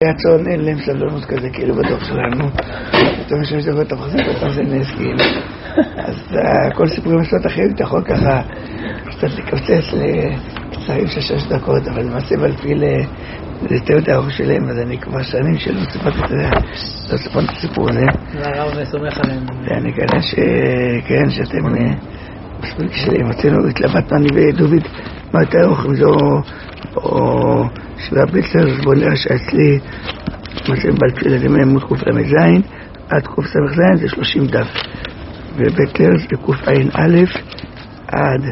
הצאן אין להם סבלנות כזה, כאילו בדוח שלנו. פתאום יש דבר תחזיק, פתאום זה נס, כאילו. אז כל סיפורים מסות אחרים, אתה יכול ככה קצת לקבצץ לצרים של 6 דקות, אבל למעשה בלפי לתאר את הארוך שלהם, אז אני כבר שנים שלא סיפרתי את זה, לא סיפרתי את הסיפור הזה. והרב סומך עליהם. ואני כנראה שכן, שאתם מספיק שלי, מצאנו, התלבטנו אני ודוד, מה יותר ארוך, אם זה או שבעה ביצר, אז בוא נראה שאצלי מצאים בלפי לדימי עמוד קל"ז עד קס"ז זה 30 דף, וביתר זה קע"א עד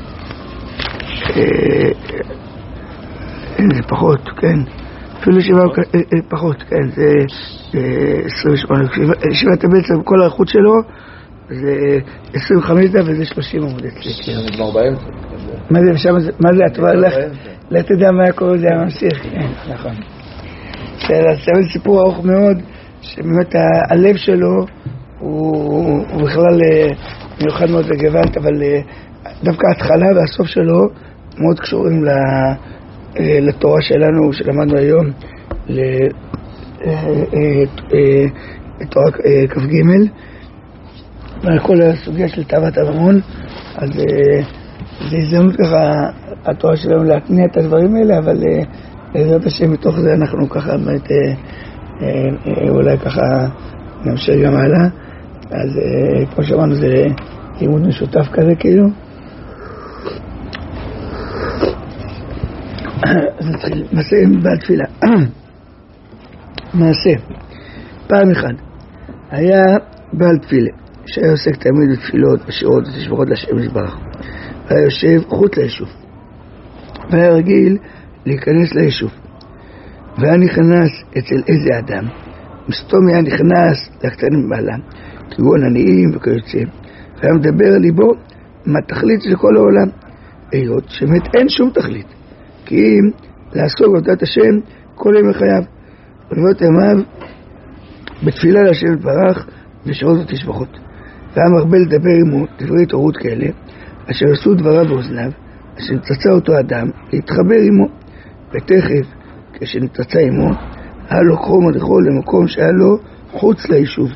זה פחות, כן, אפילו שבעה פחות, כן, זה 28, שבעת הבצע, כל האיכות שלו זה 25 דף וזה 30 עמוד אצלי. זה נגמר באמצע. מה זה, אתה אומר לך, לא תדע מה קורה, זה הממשיך, כן, נכון. זה סיפור ארוך מאוד, שבאמת הלב שלו הוא בכלל מיוחד מאוד וגוונט, אבל דווקא ההתחלה והסוף שלו מאוד קשורים לתורה שלנו, שלמדנו היום, לתורה כ"ג, ועל כל הסוגיה של תאוות הממון. אז זה הזדמנות ככה, התורה שלנו להתניע את הדברים האלה, אבל בעזרת השם מתוך זה אנחנו ככה באמת אולי ככה נמשיך גם הלאה. אז כמו שאמרנו זה לימוד משותף כזה כאילו. אז נתחיל, מעשה בתפילה. מעשה, פעם אחד היה בעל תפילה שהיה עוסק תמיד בתפילות, בשירות ותשבחות לשם יתברך, והיה יושב חוץ ליישוב, והיה רגיל להיכנס ליישוב, והיה נכנס אצל איזה אדם, מסתום היה נכנס לקטנים בעלה, כגון עניים וכיוצא, והיה מדבר על ליבו מה תכלית של כל העולם, היות שבאמת אין שום תכלית, כי אם לעסוק בעבודת השם כל ימי חייו, ולבנות ימיו בתפילה להשם יתברך ושירות ותשבחות. והיה מרבה לדבר עמו דברי תורות כאלה, אשר עשו דבריו באוזניו, אשר נצצה אותו אדם להתחבר עמו, ותכף כשנצצה עמו היה לוקחו מדרכו למקום שהיה לו חוץ ליישוב,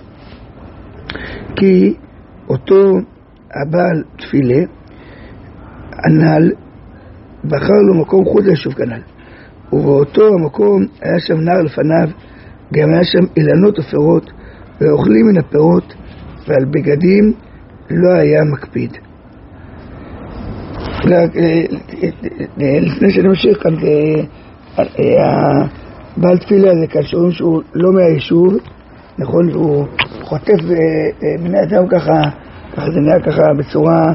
כי אותו הבעל תפילה הנ"ל בחר לו מקום חוץ ליישוב כנ"ל, ובאותו המקום היה שם נער לפניו, גם היה שם אילנות ופירות, ואוכלים מן הפירות, ועל בגדים לא היה מקפיד. לפני שאני ממשיך כאן, הבעל תפילה הזה כאן שאומרים שהוא לא מהיישוב, נכון, הוא חוטף בני אדם ככה, זה נראה ככה בצורה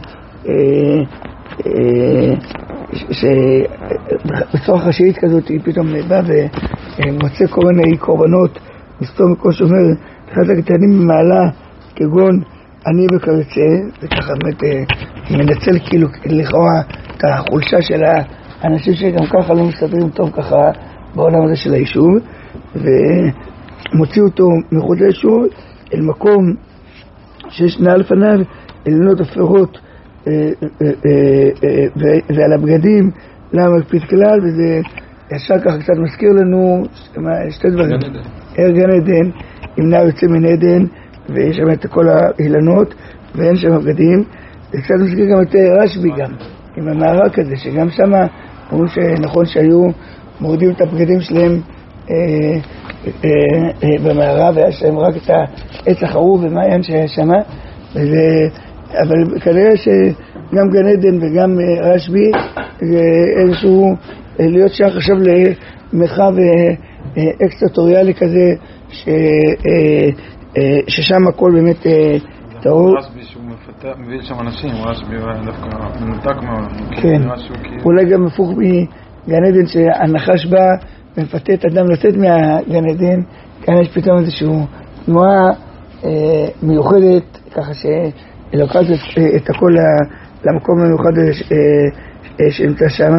בצורה חשאית כזאת, היא פתאום בא ומוצא כל מיני קורבנות, מסתום כמו שאומר, אחד הקטנים במעלה, כגון אני וכיוצא, זה ככה באמת מנצל כאילו לכאורה את החולשה של האנשים שגם ככה לא מסתדרים טוב ככה בעולם הזה של היישוב, ומוציא אותו מחוץ ליישוב אל מקום שיש נעל לפניו, אילנות ופירות ועל הבגדים למה מקפיד כלל, וזה ישר ככה קצת מזכיר לנו שתי דברים, גן עדן, עם נער יוצא מן עדן ויש שם את כל האילנות ואין שם בגדים. זה קצת מזכיר גם את רשב"י גם עם המערה כזה, שגם שם אומרים שנכון שהיו מורידים את הבגדים שלהם במערה, והיה שם רק את העץ החרוב ומעיין שהיה שם, אבל כנראה שגם גן עדן וגם רשב"י זה איזשהו להיות שייך עכשיו למרחב אקסטריטוריאלי כזה, ששם הכל באמת טהור. רשב"י שהוא מביא שם אנשים, רשב"י דווקא מנותק מהעולם. כן, אולי גם הפוך מגן עדן שהנחש בא ומפתה את אדם לצאת מהגן עדן, כאן יש פתאום איזושהי תנועה מיוחדת, ככה שלוקחת את הכל למקום המיוחד שנמצא שם,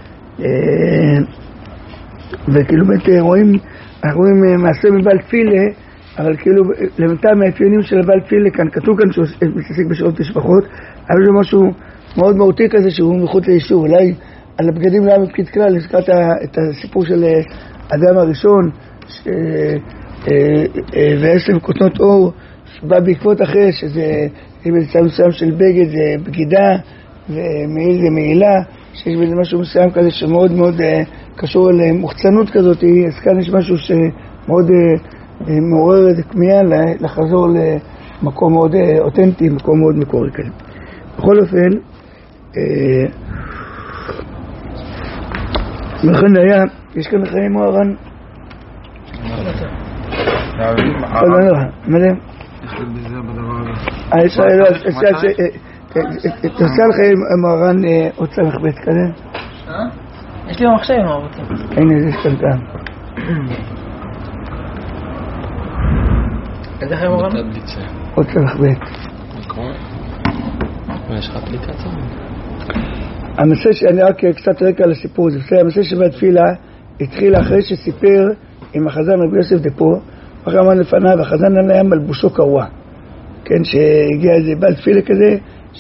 וכאילו באמת אנחנו רואים מעשה מבעל תפילה, אבל כאילו למטה מהאפיונים של הבעל תפילה, כאן כתוב כאן שהוא מתעסק בשירות ותשבחות, אבל זה משהו מאוד מהותי כזה שהוא מחוץ ליישוב. אולי על הבגדים לא היה מקפיד כלל, הזכרת את הסיפור של אדם הראשון ועשב כותנות אור שבא בעקבות אחרי, שזה בצד מסוים של בגד, זה בגידה, ומעיל זה מעילה, שיש בזה משהו מסוים כזה שמאוד מאוד קשור למוחצנות כזאת. אז כאן יש משהו שמאוד מעורר את הכמיהה לחזור למקום מאוד אותנטי, מקום מאוד מקורי כזה. בכל אופן, ולכן היה, יש כאן לחיי מוהר"ן. מה זה? יש לי בזה בדבר הזה. תעשה לחיי מוהר"ן עוד סמך בית כזה? יש לי במחשב מה רוצים. הנה זה סתמתם. איזה חיי מוהר"ן? עוד סמך בית. יש לך אפליקציה? המסע שאני רק קצת רקע על הסיפור הזה, המסע שבתפילה התחיל אחרי שסיפר עם החזן רבי יוסף דפו, אחרי אמר לפניו, החזן היה מלבושו קרוע, כן, שהגיע איזה בעל תפילה כזה,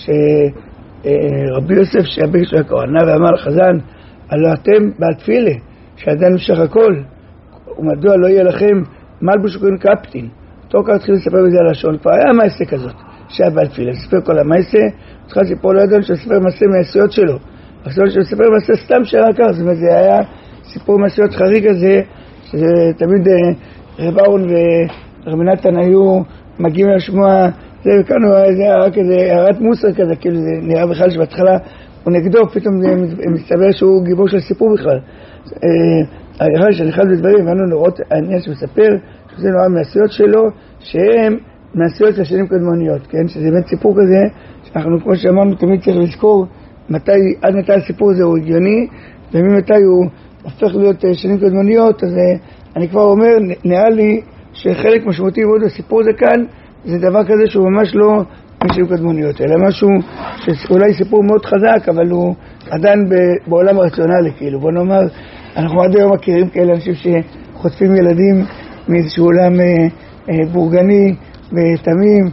שרבי יוסף שהבגד שלו היה קרוע, ואמר לחזן, הלא אתם בעל תפילה, שעדיין משך הכל, ומדוע לא יהיה לכם מלבוש קוראים קפטין. תוקע התחיל לספר בזה על השעון, כבר היה מעשה כזאת, שהיה בעל תפילה, לספר כל המעשה, התחיל לספר לא ידענו שספר מעשה מהעשיות שלו, אבל שספר מעשה סתם שהיה כך, זאת אומרת, זה היה סיפור מעשיות חריג הזה, שזה תמיד רב אהרון ורבי נתן היו מגיעים לשמוע, זה וכאן זה היה רק איזה הערת מוסר כזה, כאילו זה נראה בכלל שבהתחלה הוא נגדו, פתאום זה מסתבר שהוא גיבור של סיפור בכלל. הרי של אחד הדברים, ואנו לראות העניין שמספר, שזה נורא מעשיות שלו, שהם מעשיות של שנים קדמוניות, כן? שזה באמת סיפור כזה, שאנחנו כמו שאמרנו תמיד צריך לזכור עד מתי הסיפור הזה הוא הגיוני, וממתי הוא הופך להיות שנים קדמוניות. אז אני כבר אומר, נראה לי שחלק משמעותי מאוד בסיפור הזה כאן, זה דבר כזה שהוא ממש לא משנים קדמוניות, אלא משהו שאולי סיפור מאוד חזק, אבל הוא עדיין בעולם הרציונלי, כאילו. בוא נאמר, אנחנו עד היום מכירים כאלה אנשים שחוטפים ילדים מאיזשהו עולם בורגני ותמים,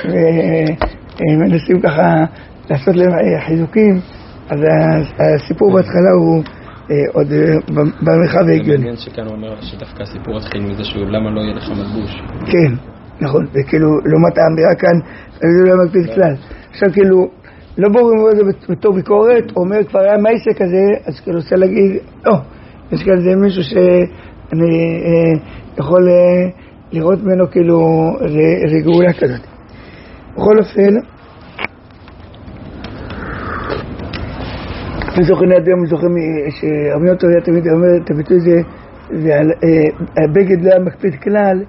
ומנסים ככה לעשות להם חיזוקים. אז הסיפור בהתחלה הוא עוד במרחב ההגיוני. מעניין שכאן הוא אומר שדווקא הסיפור התחיל מזה שהוא למה לא יהיה לך מלבוש. כן, נכון, וכאילו לעומת האמירה כאן זה לא מקפיד כלל. עכשיו כאילו לא ברור אם הוא זה בתור ביקורת, הוא אומר כבר היה מייסה כזה, אז כאילו רוצה להגיד יש כאן זה מישהו שאני יכול לראות ממנו כאילו רגעולה כזאת. בכל אופן, אני זוכר נדמה, שהרבי יונתן היה תמיד אומר את הביטוי הזה, והבגד לא היה מקפיד כלל,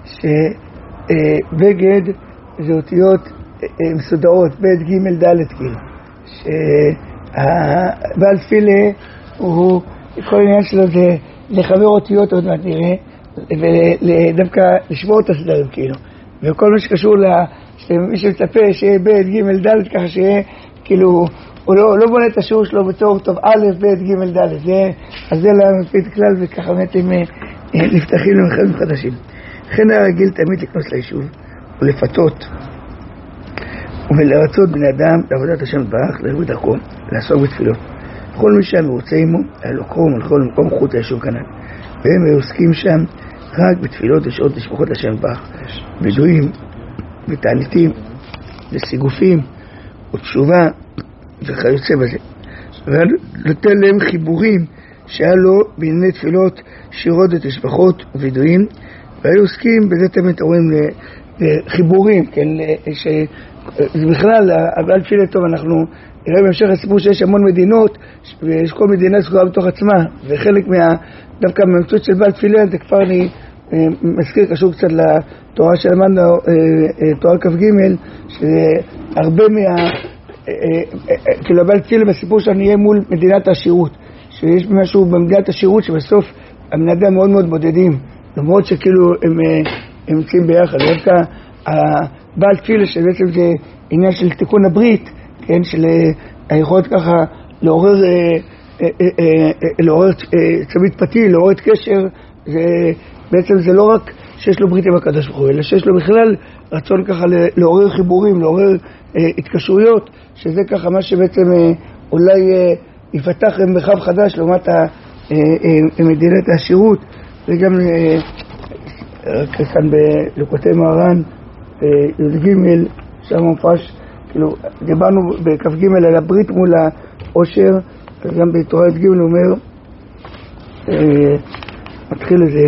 שבגד זה אותיות מסודרות, ב' ג' ד' כאילו, שהבעל תפילה הוא, כל העניין שלו זה לחבר אותיות, עוד מעט נראה, ודווקא לשמור את הסדרים כאילו, וכל מה שקשור למי שמצפה שיהיה ב' ג' ד' ככה שיהיה כאילו, הוא לא בונה את השיעור שלו בתור טוב א' ב' ג' ד', אז זה לא מקפיד כלל, וככה באמת הם נפתחים למחרים חדשים. לכן היה רגיל תמיד לקנוס ליישוב ולפתות ולרצות בני אדם לעבודת השם יתברך, לעבוד דרכו, לעסוק בתפילות. כל מי שהיה מרוצה עמו היה לוקחו ולכל מקום חוץ ליישוב כנען, והם היו עוסקים שם רק בתפילות ושעות לשבחות השם יתברך, בדויים ותעניתים וסיגופים ותשובה וכיוצא בזה, ונותן להם חיבורים שהיה לו בענייני תפילות, שירות ותשבחות ווידויים, והיו עוסקים בזה תמיד רואים לחיבורים, כן, שזה בכלל, הבעל תפילה טוב, אנחנו נראה בהמשך הסיפור שיש המון מדינות, ויש כל מדינה סגורה בתוך עצמה, וחלק דווקא מהמצוות של בעל תפילה, זה כבר אני מזכיר קשור קצת לתורה שלמדנו, תורה כ"ג, שזה הרבה כאילו הבעל תפילה בסיפור שלנו יהיה מול מדינת העשירות, שיש משהו במדינת העשירות שבסוף הבני אדם מאוד מאוד בודדים, למרות שכאילו הם נמצאים ביחד. דווקא הבעל תפילה שבעצם זה עניין של תיקון הברית, כן, של היכולת ככה לעורר צמית פתי, לעורר את קשר, בעצם זה לא רק שיש לו ברית עם הקדוש ברוך הוא, אלא שיש לו בכלל רצון ככה לעורר חיבורים, לעורר התקשרויות, שזה ככה מה שבעצם אולי יפתח מרחב חדש לעומת מדינת העשירות, וגם כאן בלוקותי מוהר"ן, י"ג, שם מופרש, כאילו, דיברנו בכ"ג על הברית מול העושר, גם בתורה י"ג הוא אומר, מתחיל לזה,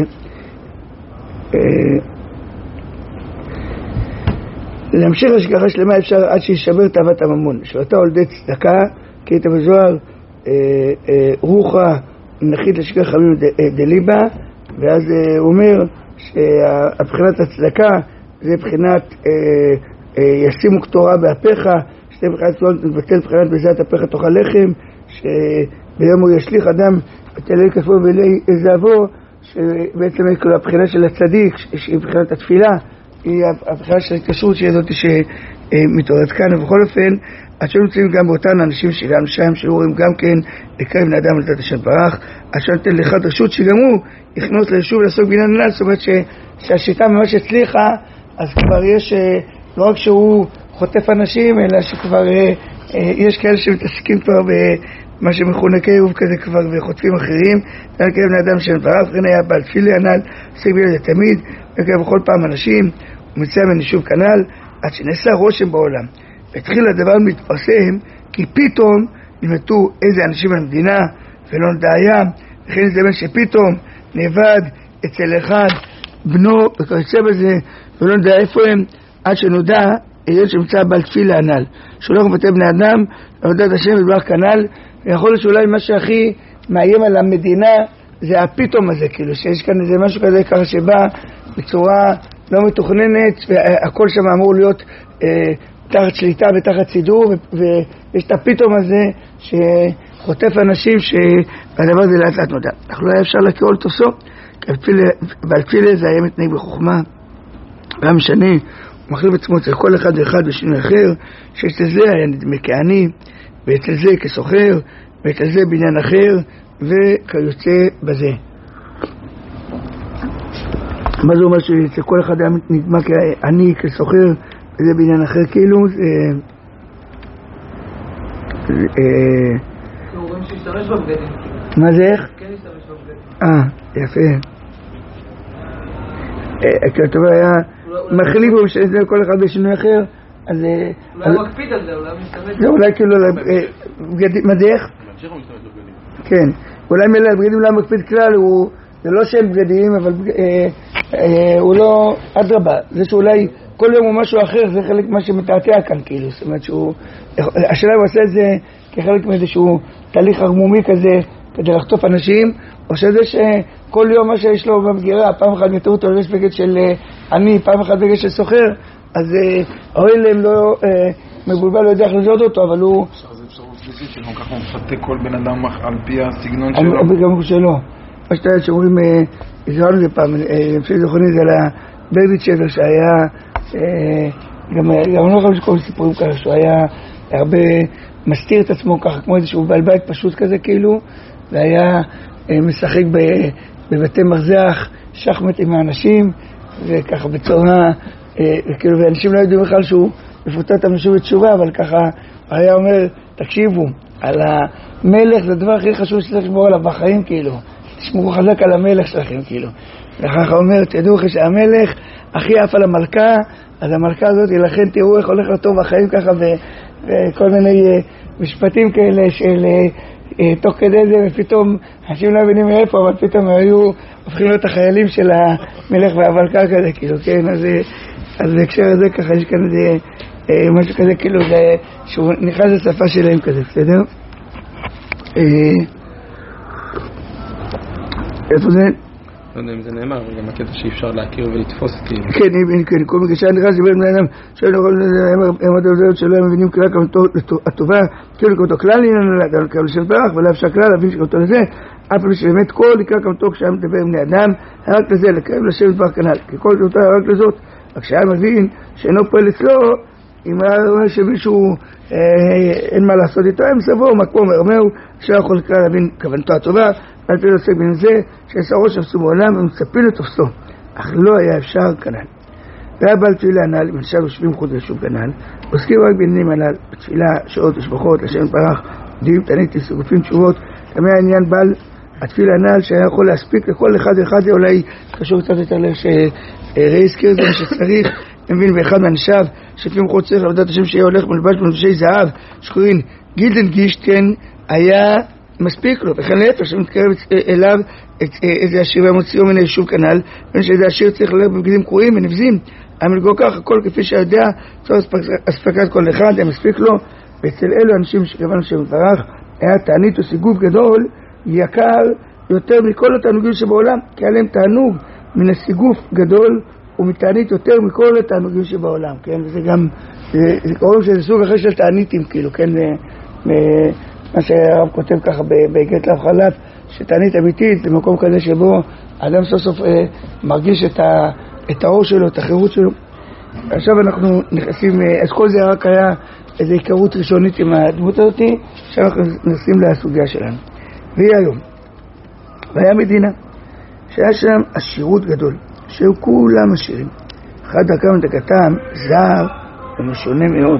להמשיך השגחה שלמה אפשר עד שישבר תאוות הממון, שאותה הולדי צדקה, כי הייתה בזוהר, רוחה נחית לשגחה חמים דליבה, ואז הוא אומר שהבחינת הצדקה זה בחינת ישימו קטורה באפיך, שתי בחינת צדקה תבטל בחינת בזעת אפיך תאכל לחם, שביום הוא ישליך אדם ותעלה כפו ואלי זהבו, שבעצם הבחינה של הצדיק שהיא בחינת התפילה, היא הבחינה של ההתקשרות שהיא זאת שמתעוררת כאן. ובכל אופן עד שנמצאים גם באותן אנשים שגם שם שאורים גם כן לקרב בני אדם לדעת השם ברח, עד שנותן לך רשות שגם הוא יכנוס לישוב לעסוק בעניין הנ"ל. זאת אומרת שהשיטה ממש הצליחה, אז כבר יש לא רק שהוא חוטף אנשים, אלא שכבר יש כאלה שמתעסקים כבר במה שמכונה קירוב כזה כבר וחוטפים אחרים. לקרב בני אדם השם ברח, וכן היה בעל תפילה הנ"ל עוסק בעניין זה תמיד, וקרב בכל פעם אנשים ומצא מן יישוב כנ"ל, עד שנעשה רושם בעולם והתחיל הדבר להתפרסם, כי פתאום נמתו איזה אנשים במדינה ולא נדע הים, וכן זה בין שפתאום נאבד אצל אחד בנו וכיוצא בזה ולא נדע איפה הם, עד שנודע עניין שמצא בעל תפילה הנ"ל שולח ובתי בני אדם לעבודת השם יתברך כנ"ל. ויכול להיות שאולי מה שהכי מאיים על המדינה זה הפתאום הזה, כאילו שיש כאן איזה משהו כזה ככה שבא בצורה לא מתוכננת, והכל שם אמור להיות תחת שליטה ותחת סידור, ויש את הפתאום הזה שחוטף אנשים שהדבר הזה לאט לאט נודע. אך לא היה אפשר לקרוא לתוסו, ועל תפילה זה היה מתנהג בחוכמה, והיה משנה, הוא מחליף עצמו אצל כל אחד ואחד בשינוי אחר, שאצל זה היה נדמה כעני, ואצל זה כסוחר, ואצל זה בעניין אחר, וכיוצא בזה. מה זה אומר שאצל כל אחד היה נדמה כעני, כסוחר, וזה בעניין אחר, כאילו רואים שישתמש בבגדים. מה זה איך? כן ישתמש בבגדים. יפה. כתוב היה מחליף ומשנה כל אחד בשינוי אחר, אז אולי הוא מקפיד על זה, אולי הוא משתמש. זה אולי כאילו מה זה איך? כן, אולי מלא בגדים לא מקפיד כלל, זה לא שאין בגדים, אבל הוא לא אדרבה, זה שאולי כל יום הוא משהו אחר, זה חלק מה שמתעתע כאן כאילו, זאת אומרת שהוא, השאלה הוא עושה את זה כחלק מאיזשהו תהליך הרמומי כזה כדי לחטוף אנשים, או שזה שכל יום מה שיש לו במגירה, פעם אחת מתארו אותו לבש בגד של עני, פעם אחת בגד של סוחר, אז האוהל הם לא מבולבל, לא יודע איך לזהות אותו, אבל הוא זה אפשרות שלישית שגם ככה הוא מפתה כל בן אדם על פי הסגנון שלו. גם שלו. מה שאתה יודע שאומרים, הזרענו זה פעם, לפי זוכרני זה על הבייביט שבר שהיה, גם אני לא יכול לשקול סיפורים ככה, שהוא היה הרבה מסתיר את עצמו ככה, כמו איזשהו בעל בית פשוט כזה כאילו, והיה משחק בבתי מרזח, שחמט עם האנשים, וככה בצורה, כאילו, ואנשים לא יודעים בכלל שהוא מפוטר את המשוב בתשובה, אבל ככה היה אומר, תקשיבו, על המלך זה הדבר הכי חשוב שצריך לשמור עליו בחיים, כאילו, תשמרו חזק על המלך שלכם, כאילו. וככה אומר, תדעו לכם שהמלך הכי עף על המלכה, אז המלכה הזאת, לכן תראו איך הולך לטוב בחיים ככה, וכל מיני משפטים כאלה של תוך כדי זה, ופתאום אנשים לא מבינים מאיפה, אבל פתאום היו הופכים להיות החיילים של המלך והמלכה כזה, כאילו, כן, אז בהקשר הזה ככה יש כאן איזה משהו כזה, כאילו, שהוא נכנס לשפה שלהם כזה, בסדר? איפה זה? לא יודע אם זה נאמר, אבל גם הקטע שאי אפשר להכיר ולתפוס כאילו. כן, כל מגשה נכנס לבין בני אדם שאין לכל אמרת עוזרת שלא הם מבינים כלל הטובה, כאילו לקראתו כלל לעניין כלל לשם פרח, ולא אפשר כלל להבין שקראתו לזה, אף פעם שבאמת כל לקרא כמתו כשהיה מדבר עם בני אדם, רק לזה, לקרב לשם פרח כנל, כי כל זאת רק לזאת, רק שהיה מבין שאינו פועל אצלו, אם היה אומר שמישהו אין מה לעשות איתו, הם סבור מקום מרמהו, שלא יכול כלל להבין כוונתו הטובה, על פי עוסק בין זה שעשה ראש אפסו בעולם ומצפים לתופסו, אך לא היה אפשר כנל. והיה בעל תפילה הנ"ל, אם עכשיו יושבים חוץ לשוב כנל, עוסקים רק בעניינים הנ"ל, בתפילה, שעות ושבחות, לשם פרח, דיבים תענית, סגופים תשובות, תמי העניין בעל התפילה הנ"ל שהיה יכול להספיק לכל אחד ואחד, זה אולי קשור קצת יותר שראי הזכיר זה מה שצריך, מבין באחד מאנשיו, שפים חוצר לעבודת השם שיהיה הולך מלבש בנושי זהב, שקוראים גילדן גישטן, היה מספיק לו, וכן להפך שמתקרב אליו איזה עשיר והמוציאו מן היישוב כנ"ל, בין שאיזה עשיר צריך ללכת בבגדים קרועים ונבזים, המלגו כך, הכל כפי שיודע, צורך אספקת כל אחד, היה מספיק לו, ואצל אלו אנשים שכיוון השם יתברך, היה תענית או סיגוף גדול, יקר יותר מכל התענוגים שבעולם, כי היה להם תענוג מן הסיגוף גדול, ומתענית יותר מכל התענוגים שבעולם, כן? וזה גם, זה קוראים שזה סוג אחר של תעניתים, כאילו, כן? מה שהרב כותב ככה בגט לאו חלף, שתענית אמיתית זה מקום כזה שבו האדם סוף סוף מרגיש את האור שלו, את החירות שלו. עכשיו אנחנו נכנסים, אז כל זה רק היה איזו היכרות ראשונית עם הדמות הזאת, שאנחנו נכנסים לסוגיה שלנו. והיא היום, והיה מדינה שהיה שם עשירות גדול, שהיו כולם עשירים, אחד דרכם ודקתם זר ומשונה מאוד,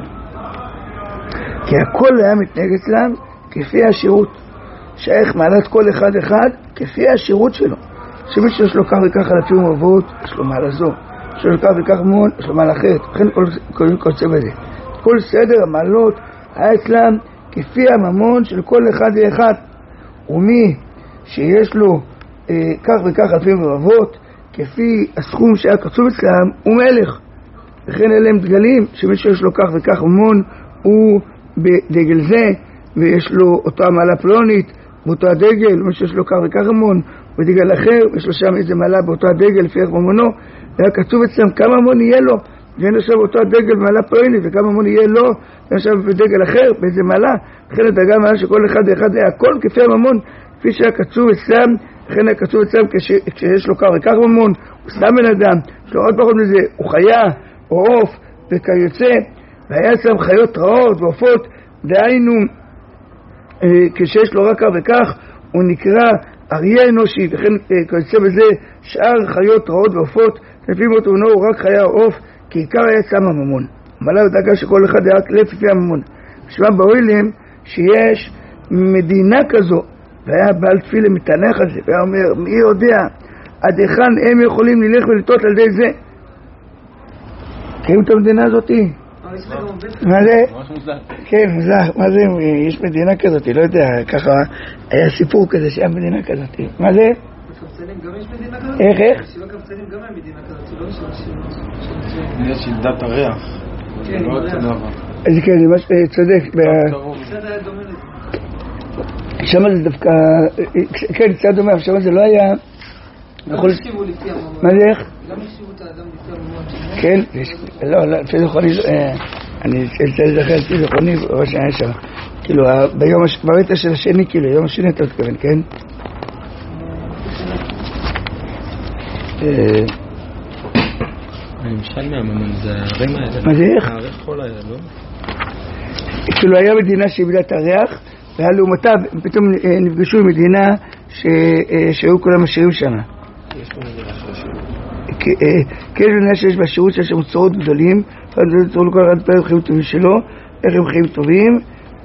כי הכל היה מתנהג אצלם כפי העשירות, שאיך מעלת כל אחד אחד כפי העשירות שלו, שמי שיש לו כך וכך אלפים ורבבות יש לו מעלה זו, שיש לו כך וכך המון יש לו מעלה אחרת, לכן כל צבע בזה, כל סדר המעלות היה אצלם כפי הממון של כל אחד ואחד, ומי שיש לו כך וכך אלפים ורבבות כפי הסכום שהיה קצוב אצלם הוא מלך, וכן אלה הם דגלים שמי שיש לו כך וכך המון הוא בדגל זה, ויש לו אותה מעלה פלונית באותו הדגל, ומי שיש לו כך וכך המון בדגל אחר, יש לו שם איזה מעלה באותו הדגל לפי איך ממונו, היה קצוב אצלם כמה המון יהיה לו, ואין עכשיו באותו הדגל מעלה פלונית, וכמה המון יהיה לו, ואין עכשיו בדגל אחר באיזה מעלה, וכן הדגל מעלה שכל אחד ואחד היה הכל כפי הממון, כפי שהיה קצוב אצלם, וכן היה קצוב אצלם כשיש לו כך וכך ממון, הוא סתם בן אדם, יש לו עוד פחות מזה, הוא חיה או עוף וכיוצא, והיה אצלם חיות רעות ועופות, דהיינו כשיש לו רק כך וכך הוא נקרא אריה אנושי, וכן כיוצא בזה שאר חיות רעות ועופות, לפי מות עונו הוא רק חיה או עוף, כי עיקר היה אצלם הממון, מעלה ודאגה שכל אחד היה רק לפי הממון. שמע באוילם שיש מדינה כזו, והיה בעל תפילה מתענך על זה, והיה אומר מי יודע עד היכן הם יכולים ללך ולטעות על ידי זה. קיים את המדינה הזאת? מה זה? כן, מוזר, מה זה? יש מדינה כזאת, לא יודע, ככה היה סיפור כזה שהיה מדינה כזאת. מה זה? בקבצנים גם יש מדינה כזאת? איך? בשביל הקבצנים גם היה מדינה כזאת, לא יש שידת הריח. כן, אז כן, זה מה שצודק. קצת היה דומה לזה. שם זה דווקא, כן, קצת דומה, אבל שם זה לא היה... גם החשיבו לפי הממון. מה זה איך? גם החשיבו את האדם לפי הממון. כן, לא, לפי זכרוני, אני אצא לזכר לפי זכרוני, ראש היה שם. כאילו, ברטה של השני, כאילו, יום השני אתה מתכוון, כן? הנמשל מהממון זה הרי מה היה? מה זה איך? הריח חול היה, לא? כאילו, היה מדינה שאיבדה את הריח, והיה לעומתה, פתאום נפגשו עם מדינה שהיו כולם עשירים שם. יש פה מדינה של השירות. כן, מדינה שיש בה שירות שיש שם צורות גדולים, צורות לכל אחד פעם חיים טובים שלו, איך הם חיים טובים.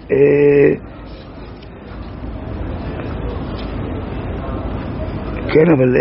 כן, אבל...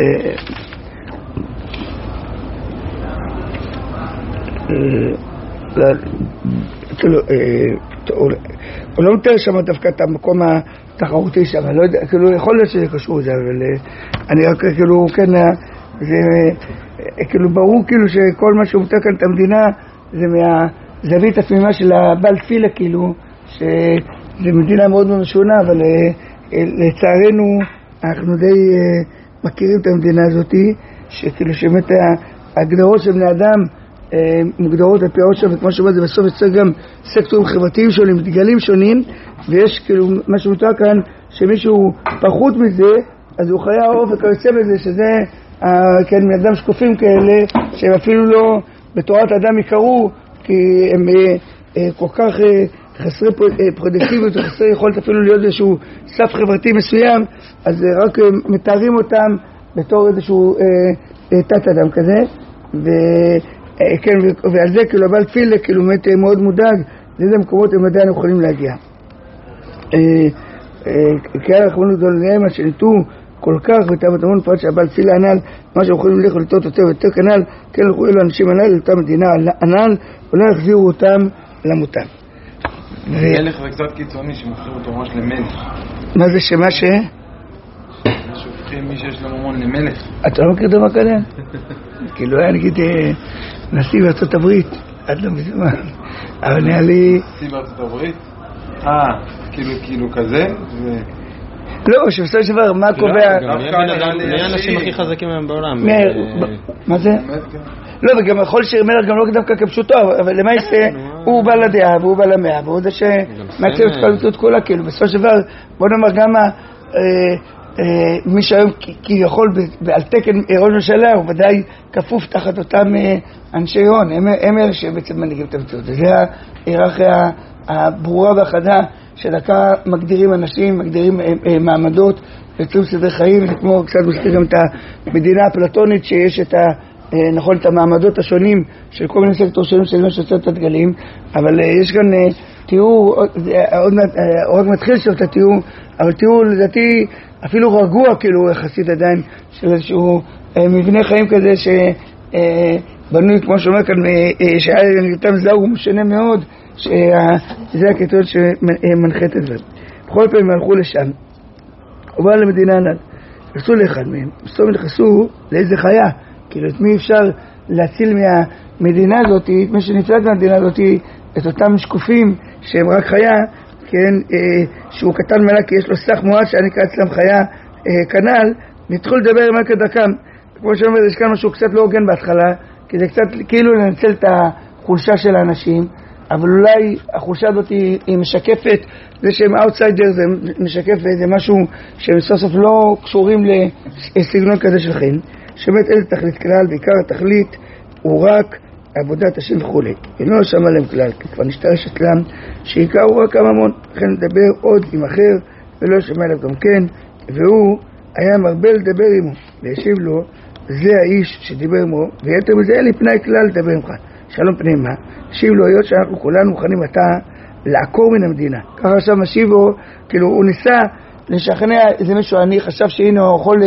הוא לא מתאר שם דווקא את המקום התחרותי שם, אני לא יודע, כאילו יכול להיות שזה קשור לזה, אבל אני רק כאילו, כן, זה כאילו ברור כאילו שכל מה שהוא מתאר כאן את המדינה זה מהזווית התמימה של הבעל תפילה, כאילו שזה מדינה מאוד מאוד משונה, אבל לצערנו אנחנו די מכירים את המדינה הזאת, שכאילו שבאמת ההגדרות של בני אדם מוגדרות על פי העושר, וכמו שאומר זה בסוף יוצא גם סקטורים חברתיים שונים, דגלים שונים, ויש כאילו מה שמותר כאן שמישהו פחות מזה אז הוא חיה עוף וכיוצא בזה, שזה כן מאדם שקופים כאלה שהם אפילו לא בתורת אדם יקראו, כי הם כל כך חסרי פרודקטיביות וחסרי יכולת אפילו להיות איזשהו סף חברתי מסוים, אז רק מתארים אותם בתור איזשהו תת אדם כזה, כן, ועל זה כאילו הבעל תפילה כאילו באמת מאוד מודאג לאיזה מקומות הם עדיין יכולים להגיע. כי אנחנו גדולים אשר ניתו כל כך, ותאמת המון פרט שהבעל תפילה הנ"ל, מה שהם יכולים ללכת לטעות יותר ויותר כנ"ל, כן הלכו אלו האנשים הנ"ל, לאותה מדינה הנ"ל, ולא יחזירו אותם למותם. מלך זה קצת קיצוני שמוכרים אותו ממש למלך. מה זה שמה ש? שהופכים מי שיש לו ממון למלך. אתה לא מכיר דבר כזה? כאילו היה נגיד נשיא בארצות הברית, עד לא מזמן, אבל נהיה לי... נשיא בארצות הברית? כאילו כזה? לא, שבסופו של דבר, מה קובע... מי האנשים הכי חזקים היום בעולם? מה זה? לא, וגם יכול שמלך גם לא דווקא כפשוטו, אבל למעשה הוא בא לדעה והוא בא למאה, והוא זה שמעצב את קלטות כולה, כאילו בסופו של דבר, בוא נאמר גם מי שהיום כביכול על תקן ראש ממשלה הוא ודאי כפוף תחת אותם אנשי הון, הם אלה שבעצם מנהיגים את המציאות. זה ההיררכיה הברורה והחדה שדקה מגדירים אנשים, מגדירים מעמדות, יוצרים סדרי חיים, זה כמו קצת מזכיר גם את המדינה הפלטונית שיש נכון, את המעמדות השונים של כל מיני סקטור שונים של מה שיוצא את הדגלים, אבל יש כאן תיאור, עוד מתחיל שם את התיאור, אבל תיאור לדעתי אפילו רגוע כאילו יחסית עדיין של איזשהו מבנה חיים כזה שבנוי כמו שאומר כאן שהיה נגדם זהו הוא משנה מאוד, שזה הכתוב שמנחת את זה. בכל פעם הם הלכו לשם, הוא בא למדינה הנ"ל, נכנסו לאחד מהם, בסוף נכנסו לאיזה חיה, כאילו את מי אפשר להציל מהמדינה הזאת, מי שנצלת מהמדינה הזאת, את אותם שקופים שהם רק חיה, כן, שהוא קטן מלא כי יש לו סך מועד שאני נקרא אצלם חיה כנל, נתחו לדבר עם רק דקם. כמו שאומר, יש כאן משהו קצת לא הוגן בהתחלה, כי זה קצת כאילו לנצל את החולשה של האנשים, אבל אולי החולשה הזאת היא משקפת, זה שהם אאוטסיידר, זה משקף איזה משהו שהם סוף סוף לא קשורים לסגנון כזה של חיים, שבאמת איזה תכלית כלל, בעיקר התכלית הוא רק עבודת השם וכו'. אינו לא שם עליהם כלל, כי כבר נשתרש אצלם, שעיקר הוא רק הממון, לכן לדבר עוד עם אחר, ולא שמע עליו גם כן, והוא היה מרבה לדבר עמו, והשיב לו, זה האיש שדיבר עמו, ויתר מזה אין לי פנאי כלל לדבר עמך. שלום פני מה? השיב לו, היות שאנחנו כולנו מוכנים אתה לעקור מן המדינה. ככה עכשיו משיב לו, כאילו הוא ניסה לשכנע איזה מישהו, אני חשב שהנה הוא יכול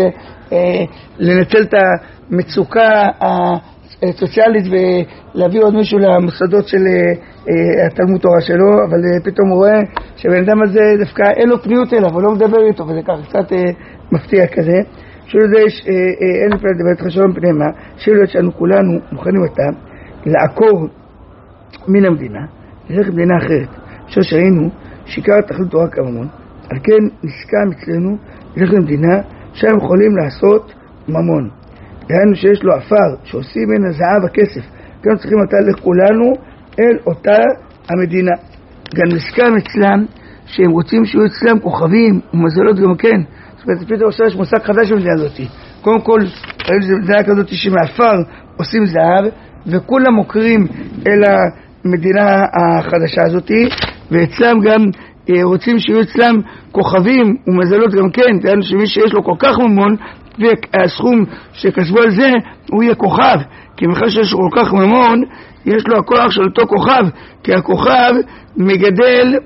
לנצל את המצוקה סוציאלית ולהביא עוד מישהו למוסדות של התלמוד תורה שלו, אבל פתאום הוא רואה שבן אדם הזה דווקא אין לו פניות אליו, הוא לא מדבר איתו, וזה ככה קצת מפתיע כזה. שאלו זה אין לי פניה לדבר איתך שלום פני מה, שאלו שאנו כולנו מוכנים אותם לעקור מן המדינה, ללכת למדינה אחרת. שראינו שעיקר תכלית רק הממון, על כן נסכם אצלנו ללכת למדינה שהם יכולים לעשות ממון. דהיינו שיש לו אפר שעושים מן הזהב הכסף, כן צריכים אותה לכולנו אל אותה המדינה. גם נסכם אצלם שהם רוצים שיהיו אצלם כוכבים ומזלות גם כן. זאת אומרת, פתאום עכשיו יש מושג חדש במדינה הזאת. קודם כל, זו מדינה כזאת שמאפר עושים זהב, וכולם מוכרים אל המדינה החדשה הזאת, ואצלם גם רוצים שיהיו אצלם כוכבים ומזלות גם כן. דהיינו שמי שיש לו כל כך ממון, והסכום שכסבו על זה הוא יהיה כוכב, כי בכלל שיש לו כל כך ממון יש לו הכוח של אותו כוכב, כי הכוכב מגדל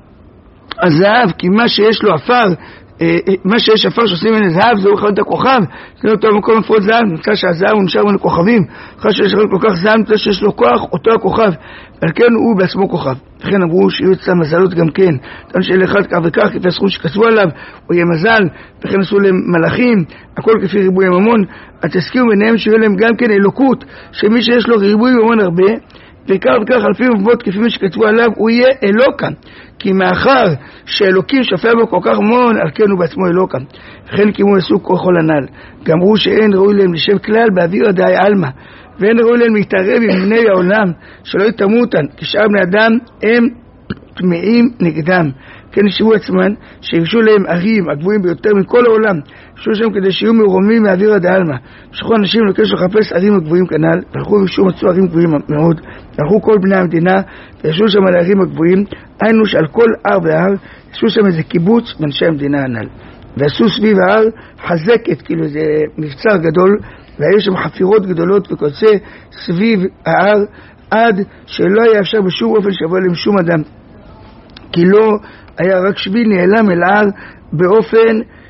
הזהב, כי מה שיש לו אפר, מה שיש אפר שעושים מן הזהב זהו אחד את הכוכב. זה לא טוב מקום מפרות זהב, נמצא שהזהב הוא נשאר מן הכוכבים, אחרי שיש לו כל כך זהב נמצא שיש לו כוח אותו הכוכב, ועל כן הוא בעצמו כוכב. לכן אמרו שיהיו אצלם מזלות גם כן, תן שאלה אחד כך וכך כפי הסכום שכסבו עליו הוא יהיה מזל, וכן עשו להם מלאכים, הכל כפי ריבוי הממון. אז תסכימו ביניהם שיהיו להם גם כן אלוקות, שמי שיש לו ריבוי ממון הרבה וכך וכך אלפי מבואות כפי מה שכתבו עליו הוא יהיה אלוקה, כי מאחר שאלוקים שפע בו כל כך ממון, על כן הוא בעצמו אלוקה. וכן קימו עשו ככל הנ"ל, גמרו שאין ראוי להם לשב כלל באוויר הדאי אלמה, ואין ראוי להם להתערב עם בני העולם שלא יתמו אותן, כשאר בני אדם הם טמאים נגדם. כן ישבו עצמן שירשו להם ערים הגבוהים ביותר מכל העולם, ישבו שם כדי שיהיו מרומים מהאוויר עד העלמא. משכו אנשים לבקש לחפש ערים הגבוהים כנ"ל, והלכו וישבו מצאו ערים גבוהים מאוד, והלכו כל בני המדינה וישבו שם על הערים הגבוהים, היינו שעל כל הר והר ישבו שם איזה קיבוץ באנשי המדינה הנ"ל, ועשו סביב ההר חזקת, כאילו זה מבצר גדול, והיו שם חפירות גדולות וקוצה סביב ההר, עד שלא היה אפשר בשום אופן שיבוא אליהם שום אדם, כי לא היה רק שביל נעלם אל ההר באופן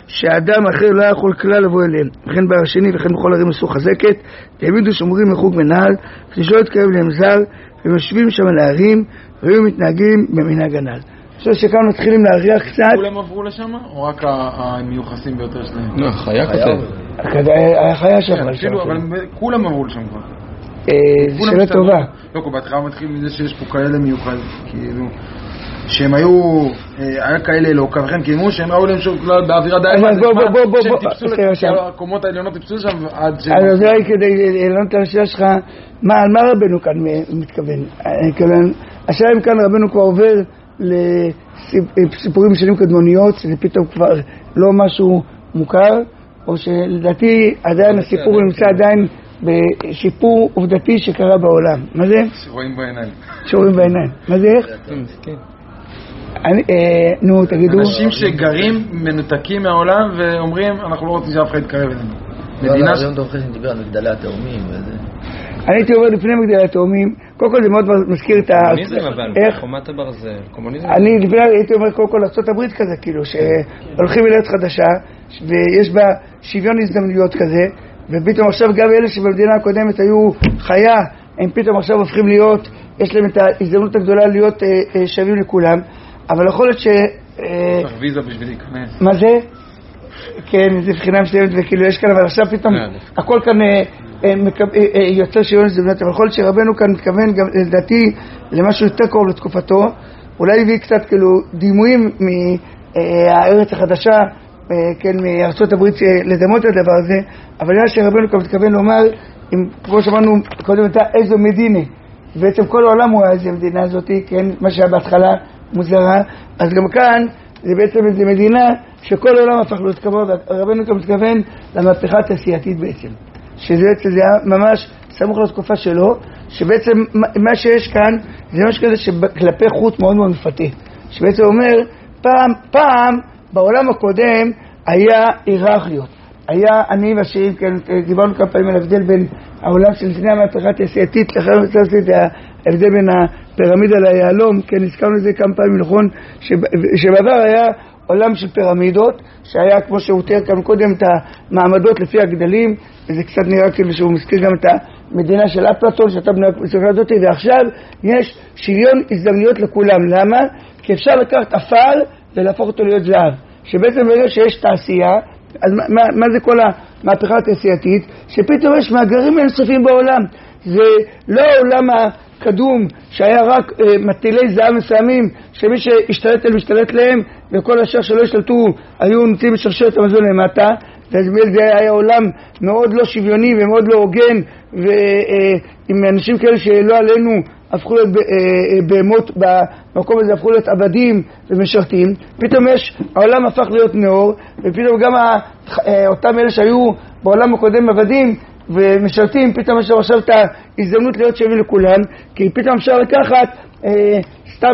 שהאדם האחר לא יכול כלל לבוא אליהם, וכן בהר השני וכן בכל ערים עשו חזקת, והעמידו שומרים מחוג מנהל, כדי שלא יתקרב להם זר, והם יושבים שם על הערים, והיו מתנהגים במנהג הנ"ל. אני חושב שכאן מתחילים להריח קצת. כולם עברו לשם, או רק המיוחסים ביותר שלהם? לא, חיה כותב. החיה שלך. אבל כולם עברו לשם כבר. שאלה טובה. לא, בהתחלה מתחיל מזה שיש פה כאלה מיוחד, כאילו, שהם היו, היה כאלה אלוקה, וכן קיימו שהם ראו להם באווירה די שהם טיפסו לקומות העליונות, טיפסו שם עד שהם... אז זה כדי לענות על השאלה שלך, על מה רבנו כאן מתכוון? השאלה אם כאן רבנו כבר עובר לסיפורים משנים קדמוניות, שזה פתאום כבר לא משהו מוכר, או שלדעתי עדיין הסיפור נמצא עדיין בשיפור עובדתי שקרה בעולם. מה זה? שרואים בעיניים. שרואים בעיניים. מה זה? נו, תגידו. אנשים שגרים מנותקים מהעולם ואומרים, אנחנו לא רוצים שאף אחד יתקרב אלינו. מדינה ש... לא, חשבתי דיבר על מגדלי התאומים וזה. אני הייתי עובר לפני מגדלי התאומים, קודם כל זה מאוד מזכיר את ה... קומוניזם אבל, חומת הברזל, קומוניזם. אני לפני הייתי אומר קודם כל ארצות הברית כזה, כאילו, שהולכים אליית חדשה, ויש בה שוויון הזדמנויות כזה, ופתאום עכשיו גם אלה שבמדינה הקודמת היו חיה, הם פתאום עכשיו הופכים להיות, יש להם את ההזדמנות הגדולה להיות שווים לכולם, אבל יכול להיות ש... צריך ויזה בשביל להיכנס. מה זה? כן, זה בחינה משלמת וכאילו יש כאן, אבל עכשיו פתאום הכל כאן יוצא שוויון הזדמנויות, אבל יכול להיות שרבנו כאן מתכוון גם לדעתי למשהו יותר קרוב לתקופתו, אולי הביא קצת כאילו דימויים מהארץ החדשה, כן, מארצות הברית לדמות את הדבר הזה, אבל נראה שרבנו כאן מתכוון לומר, כמו שאמרנו קודם הייתה איזו מדינה, בעצם כל העולם הוא איזו מדינה הזאת, כן, מה שהיה בהתחלה מוזרה, אז גם כאן זה בעצם איזו מדינה שכל העולם הפך להיות כמוה, ורבנו כאן מתכוון למהפכה התעשייתית בעצם, שזה היה ממש סמוך לתקופה שלו, שבעצם מה שיש כאן זה משהו כזה שכלפי חוץ מאוד מאוד מפתה, שבעצם אומר פעם בעולם הקודם היה היררכיות, היה אני והשאירים, כן, דיברנו כמה פעמים על ההבדל בין העולם של לפני המהפכה התעשייתית, לאחר ההבדל בין הפירמידה ליהלום, כן, הזכרנו את זה כמה פעמים, נכון, שבעבר היה עולם של פירמידות, שהיה כמו שהוא תיאר כאן קודם את המעמדות לפי הגדלים, וזה קצת נראה כאילו שהוא מזכיר גם את המדינה של אפלטון, שאתה בנקודה הזאת, ועכשיו יש שוויון הזדמנויות לכולם. למה? כי אפשר לקחת אפר ולהפוך אותו להיות זהב. שבעצם ברגע שיש תעשייה, אז מה זה כל המהפכה התעשייתית? שפתאום יש מאגרים אינסופיים בעולם. זה לא העולם הקדום שהיה רק מטילי זהב מסוימים, שמי שהשתלט אל משתלט להם, וכל השאר שלא השתלטו היו נמצאים בשרשרת המזון למטה. זה היה עולם מאוד לא שוויוני ומאוד לא הוגן, ועם אנשים כאלה שלא עלינו הפכו להיות בהמות במקום הזה, הפכו להיות עבדים ומשרתים. פתאום העולם הפך להיות נאור, ופתאום גם אותם אלה שהיו בעולם הקודם עבדים ומשרתים, פתאום יש עכשיו את ההזדמנות להיות שווים לכולם, כי פתאום אפשר לקחת סתם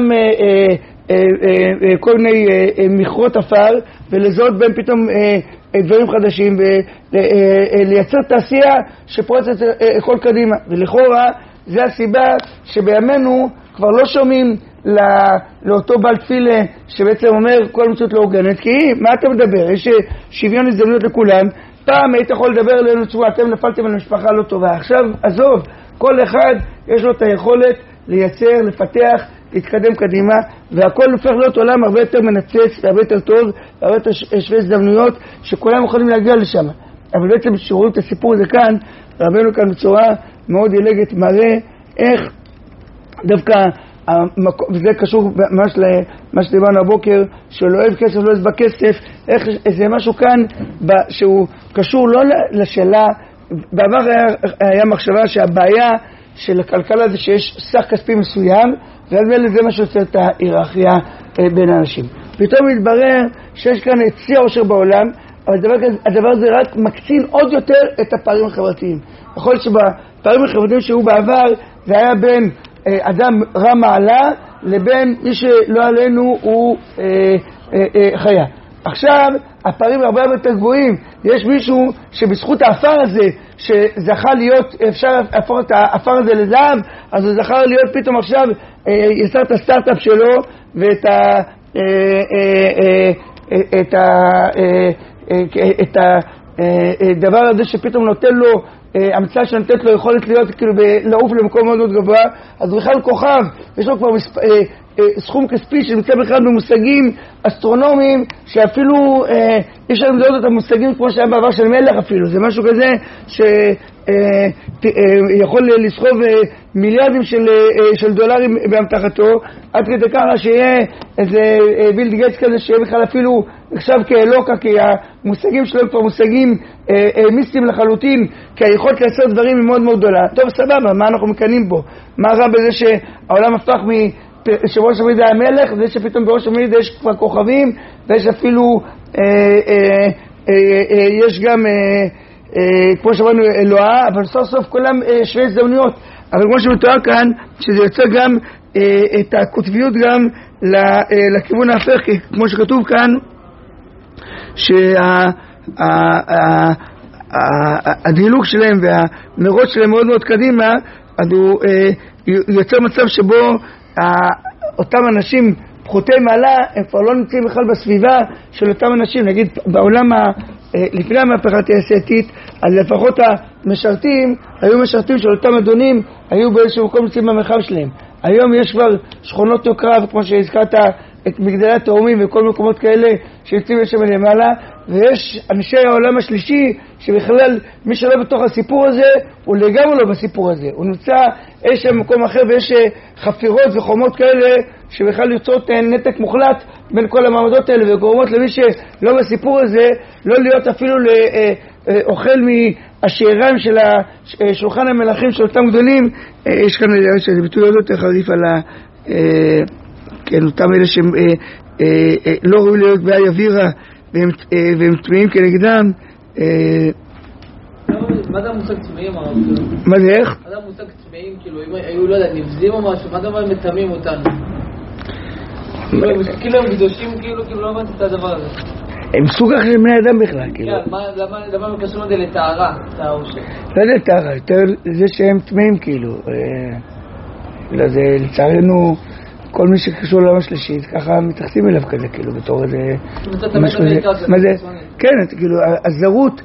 כל מיני מכרות אפר ולזהות בהם פתאום דברים חדשים ולייצר תעשייה שפורצת כל קדימה. ולכאורה זה הסיבה שבימינו כבר לא שומעים לאותו בעל תפילה שבעצם אומר כל מציאות לא הוגנת, כי מה אתה מדבר? יש שוויון הזדמנויות לכולם. פעם היית יכול לדבר אלינו צורה, אתם נפלתם על משפחה לא טובה. עכשיו עזוב, כל אחד יש לו את היכולת לייצר, לפתח, להתקדם קדימה, והכל הופך להיות עולם הרבה יותר מנצץ והרבה יותר טוב והרבה יותר שווה הזדמנויות שכולם יכולים להגיע לשם. אבל בעצם שרואים את הסיפור הזה כאן, רבנו כאן בצורה מאוד ילגת מראה איך דווקא וזה קשור מה שדיברנו הבוקר, שלא אוהב כסף, לא אוהב בכסף, איך זה משהו כאן שהוא קשור לא לשאלה. בעבר היה מחשבה שהבעיה של הכלכלה זה שיש סך כספי מסוים, ואז זה מה שעושה את ההיררכיה בין האנשים. פתאום מתברר שיש כאן את שיא העושר בעולם, אבל הדבר הזה רק מקצין עוד יותר את הפערים החברתיים. יכול להיות שבפערים החברתיים שהיו בעבר זה היה בין אדם רע מעלה לבין מי שלא עלינו הוא חיה. עכשיו הפערים הרבה יותר גבוהים. יש מישהו שבזכות האפר הזה שזכה להיות, אפשר להפוך את האפר הזה לזהב, אז הוא זכה להיות פתאום עכשיו יצר את הסטארט-אפ שלו ואת את הדבר הזה שפתאום נותן לו, המצאה שנותנת לו יכולת להיות כאילו לעוף למקום מאוד מאוד גבוה, אז הוא בכלל כוכב, יש לו כבר סכום כספי שנמצא בכלל במושגים אסטרונומיים, שאפילו יש להם לדעות את המושגים כמו שהיה בעבר של מלך אפילו, זה משהו כזה שיכול לסחוב מיליארדים של דולרים באמתחתו, עד כדי ככה שיהיה איזה ביל גייטס כזה שיהיה בכלל אפילו נחשב כאלוקה, כי המושגים שלו כבר מושגים מיסטיים לחלוטין, כי היכולת לעשות דברים היא מאוד מאוד גדולה. טוב, סבבה, מה אנחנו מקנים בו? מה רע בזה שהעולם הפך שבראש המיד היה מלך, וזה שפתאום בראש המיד יש כבר כוכבים, ויש אפילו, יש גם, כמו שאמרנו, אלוהה, אבל סוף סוף כולם שווי הזדמנויות. אבל כמו שמתואר כאן, שזה יוצא גם את הכותביות גם לכיוון ההפך, כמו שכתוב כאן, שהדילוג שלהם והמרוץ שלהם מאוד מאוד קדימה, אז הוא יוצא מצב שבו אותם אנשים פחותי מעלה, הם כבר לא נמצאים בכלל בסביבה של אותם אנשים. נגיד בעולם לפני המהפכה התעשייתית, אז לפחות המשרתים היו משרתים של אותם אדונים, היו באיזשהו מקום נמצאים במרחב שלהם. היום יש כבר שכונות יוקרה, כמו שהזכרת את מגדלי התאומים וכל מקומות כאלה שיוצאים לשם למעלה, ויש אנשי העולם השלישי שבכלל מי שלא בתוך הסיפור הזה הוא לגמרי לא בסיפור הזה, הוא נמצא איש במקום אחר, ויש חפירות וחומות כאלה שבכלל יוצאות נתק מוחלט בין כל המעמדות האלה, וגורמות למי שלא בסיפור הזה לא להיות אפילו אוכל מהשאריים של שולחן המלכים של אותם גדולים. יש כאן שזה ביטוי עוד יותר חריף על כן, אותם אלה שהם לא ראוי להיות בעיה אווירה והם טמאים כנגדם. מה זה המושג צמאים? מה זה איך? מה זה המושג צמאים? כאילו, אם היו, לא יודע, נבזים או משהו, מה דבר הם מטמאים אותנו? כאילו הם קדושים, כאילו לא הבנתי את הדבר הזה. הם סוג אחר של בני אדם בכלל, כאילו. למה הם קשור לזה לטהרה? לא יודע טהרה, יותר זה שהם טמאים, כאילו. לא, זה לצערנו כל מי שקשור לעולם השלישית, ככה מתייחסים אליו כזה, כאילו, בתור איזה... מה זה? כן, כאילו, הזרות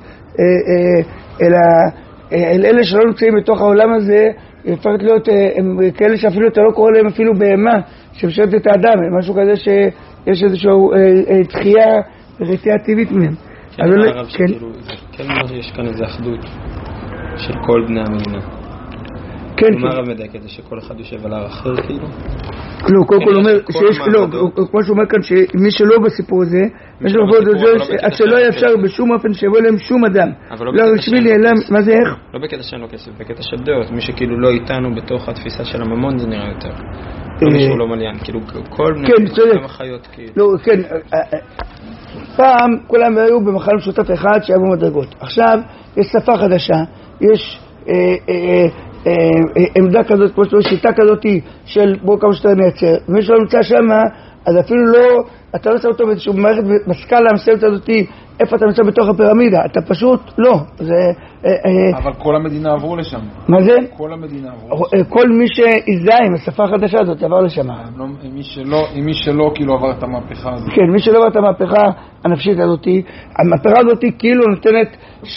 אל אלה שלא נמצאים בתוך העולם הזה, יפרת להיות, הם כאלה שאפילו אתה לא קורא להם אפילו בהמה, שמשרת את האדם, משהו כזה שיש איזשהו תחייה ורתיעה טבעית מהם. כן, יש כאן איזו אחדות של כל בני המדינה. כן, מה הרב מדייק את זה שכל אחד יושב על הר אחר כאילו? לא, קודם כל אומר שיש, לא, כמו שהוא אומר כאן שמי שלא בסיפור הזה, יש לו עבוד את זה, עד שלא יהיה אפשר בשום אופן שיבוא להם שום אדם. לא רשמי לי אלא, מה זה איך? לא בקטע שאין לו כסף, בקטע של דעות, מי שכאילו לא איתנו בתוך התפיסה של הממון זה נראה יותר. לא מישהו לא מליין, כאילו כל בני כמה חיות כאילו. לא, כן, פעם כולם היו במחנה משותף אחד שהיה במדרגות. עכשיו יש שפה חדשה, יש עמדה כזאת, כמו שאתה שיטה כזאת של בוא כמה שאתה נייצר, ומי שלא נמצא שם, אז אפילו לא, אתה לא שם אותו באיזשהו מערכת בסקאלה המסוימת הזאת, איפה אתה נמצא בתוך הפירמידה, אתה פשוט לא. אבל כל המדינה עברו לשם. מה זה? כל המדינה עברו. כל מי שהזדהה עם השפה החדשה הזאת עבר לשם. עם מי שלא כאילו עבר את המהפכה הזאת. כן, מי שלא עבר את המהפכה הנפשית הזאת, המהפכה הזאת כאילו נותנת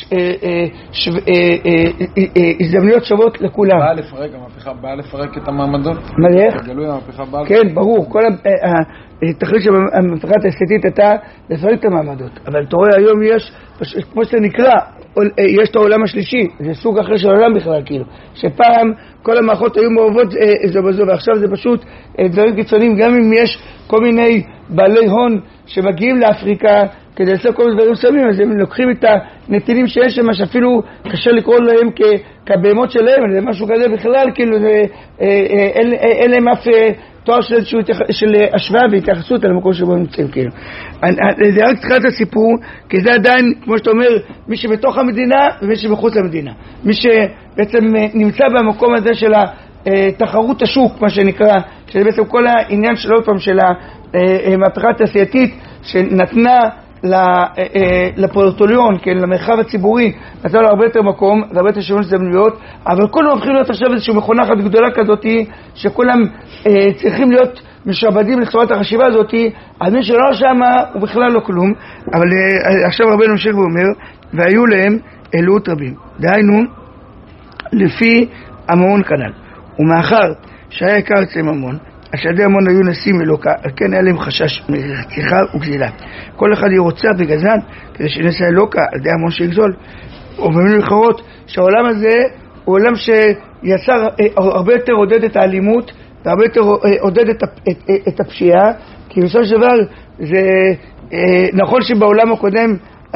הזדמנויות שוות לכולם. המהפכה באה לפרק את המעמדות. מה זה איך? גלוי המהפכה באה. כן, ברור. כל התכלית של המהפכה התעשייתית הייתה לפרק את המעמדות. אבל אתה רואה היום יש, כמו שזה נקרא, יש את העולם השלישי, זה סוג אחר של העולם בכלל, כאילו, שפעם כל המערכות היו מעורבות זו בזו, ועכשיו זה פשוט דברים קיצוניים, גם אם יש כל מיני בעלי הון שמגיעים לאפריקה כדי לעשות כל מיני דברים סמים, אז הם לוקחים את הנתינים שיש שם, שאפילו קשה לקרוא להם כבהמות שלהם, זה משהו כזה בכלל, כאילו, אין להם אף תואר של השוואה והתייחסות על המקום שבו נמצאים, כאילו. זה רק תחילת הסיפור, כי זה עדיין, כמו שאתה אומר, מי שבתוך המדינה ומי שבחוץ למדינה. מי שבעצם נמצא במקום הזה של תחרות השוק, מה שנקרא, שזה בעצם כל העניין שלו פעם של המהפכה התעשייתית, שנתנה לפרוטוליון, כן, למרחב הציבורי, נתן לו הרבה יותר מקום, והרבה יותר שוויון הזדמנויות, אבל כולם הופכים להיות עכשיו איזושהי מכונה אחת גדולה כזאת, שכולם צריכים להיות משעבדים לצורת החשיבה הזאת, אז מי שלא שמה הוא בכלל לא כלום. אבל עכשיו רבנו ממשיך ואומר, והיו להם אלוהות רבים, דהיינו לפי הממון כנ"ל, ומאחר שהיה עיקר אצל ממון, השדי המון היו נסים אלוקה, כן היה להם חשש מרציחה וגזילה. כל אחד יהיה רוצח וגזען כדי שנסה אלוקה על ידי המון שיגזול. ובמילים אחרות שהעולם הזה הוא עולם שיצר הרבה יותר עודד את האלימות והרבה יותר עודד את הפשיעה, כי בסופו של דבר זה נכון שבעולם הקודם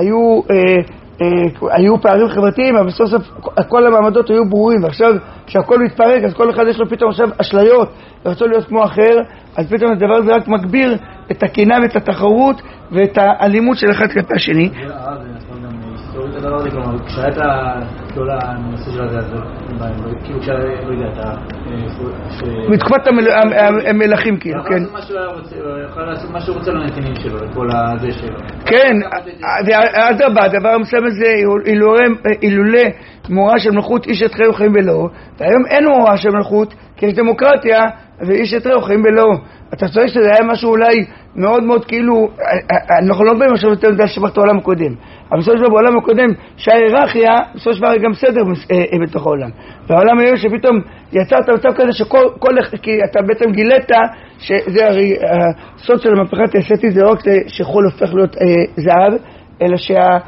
היו פערים חברתיים, אבל בסוף כל המעמדות היו ברורים, ועכשיו שהכל מתפרק אז כל אחד יש לו פתאום עכשיו אשליות ורצו להיות כמו אחר, אז פתאום הדבר הזה רק מגביר את הקנאה ואת התחרות ואת האלימות של אחד כלפי השני. זה נכון גם היסטורית הדבר הזה, כלומר כשהיה את כל הנושא של הזה, כאילו כשהיה, לא יודע, מתקופת המלכים כאילו, כן. יכול לעשות מה שהוא רוצה לנתינים שלו, לכל הזה שלו. כן, הדבר המסוים הזה, אילולא מוראה של מלכות איש את רעהו חיים בלעו, והיום אין מוראה של מלכות, כי יש דמוקרטיה ואיש את רעהו חיים בלעו. אתה צודק שזה היה משהו אולי מאוד מאוד כאילו, אנחנו לא באים עכשיו יותר מדי שבח את העולם הקודם, אבל בסופו של דבר בעולם הקודם שההיררכיה, בסופו של דבר גם סדר בתוך העולם. והעולם היום שפתאום יצרת מצב כזה כי אתה בעצם גילית שזה הרי הסוד של המהפכה התעשייתית, זה לא רק שחול הופך להיות זהב, אלא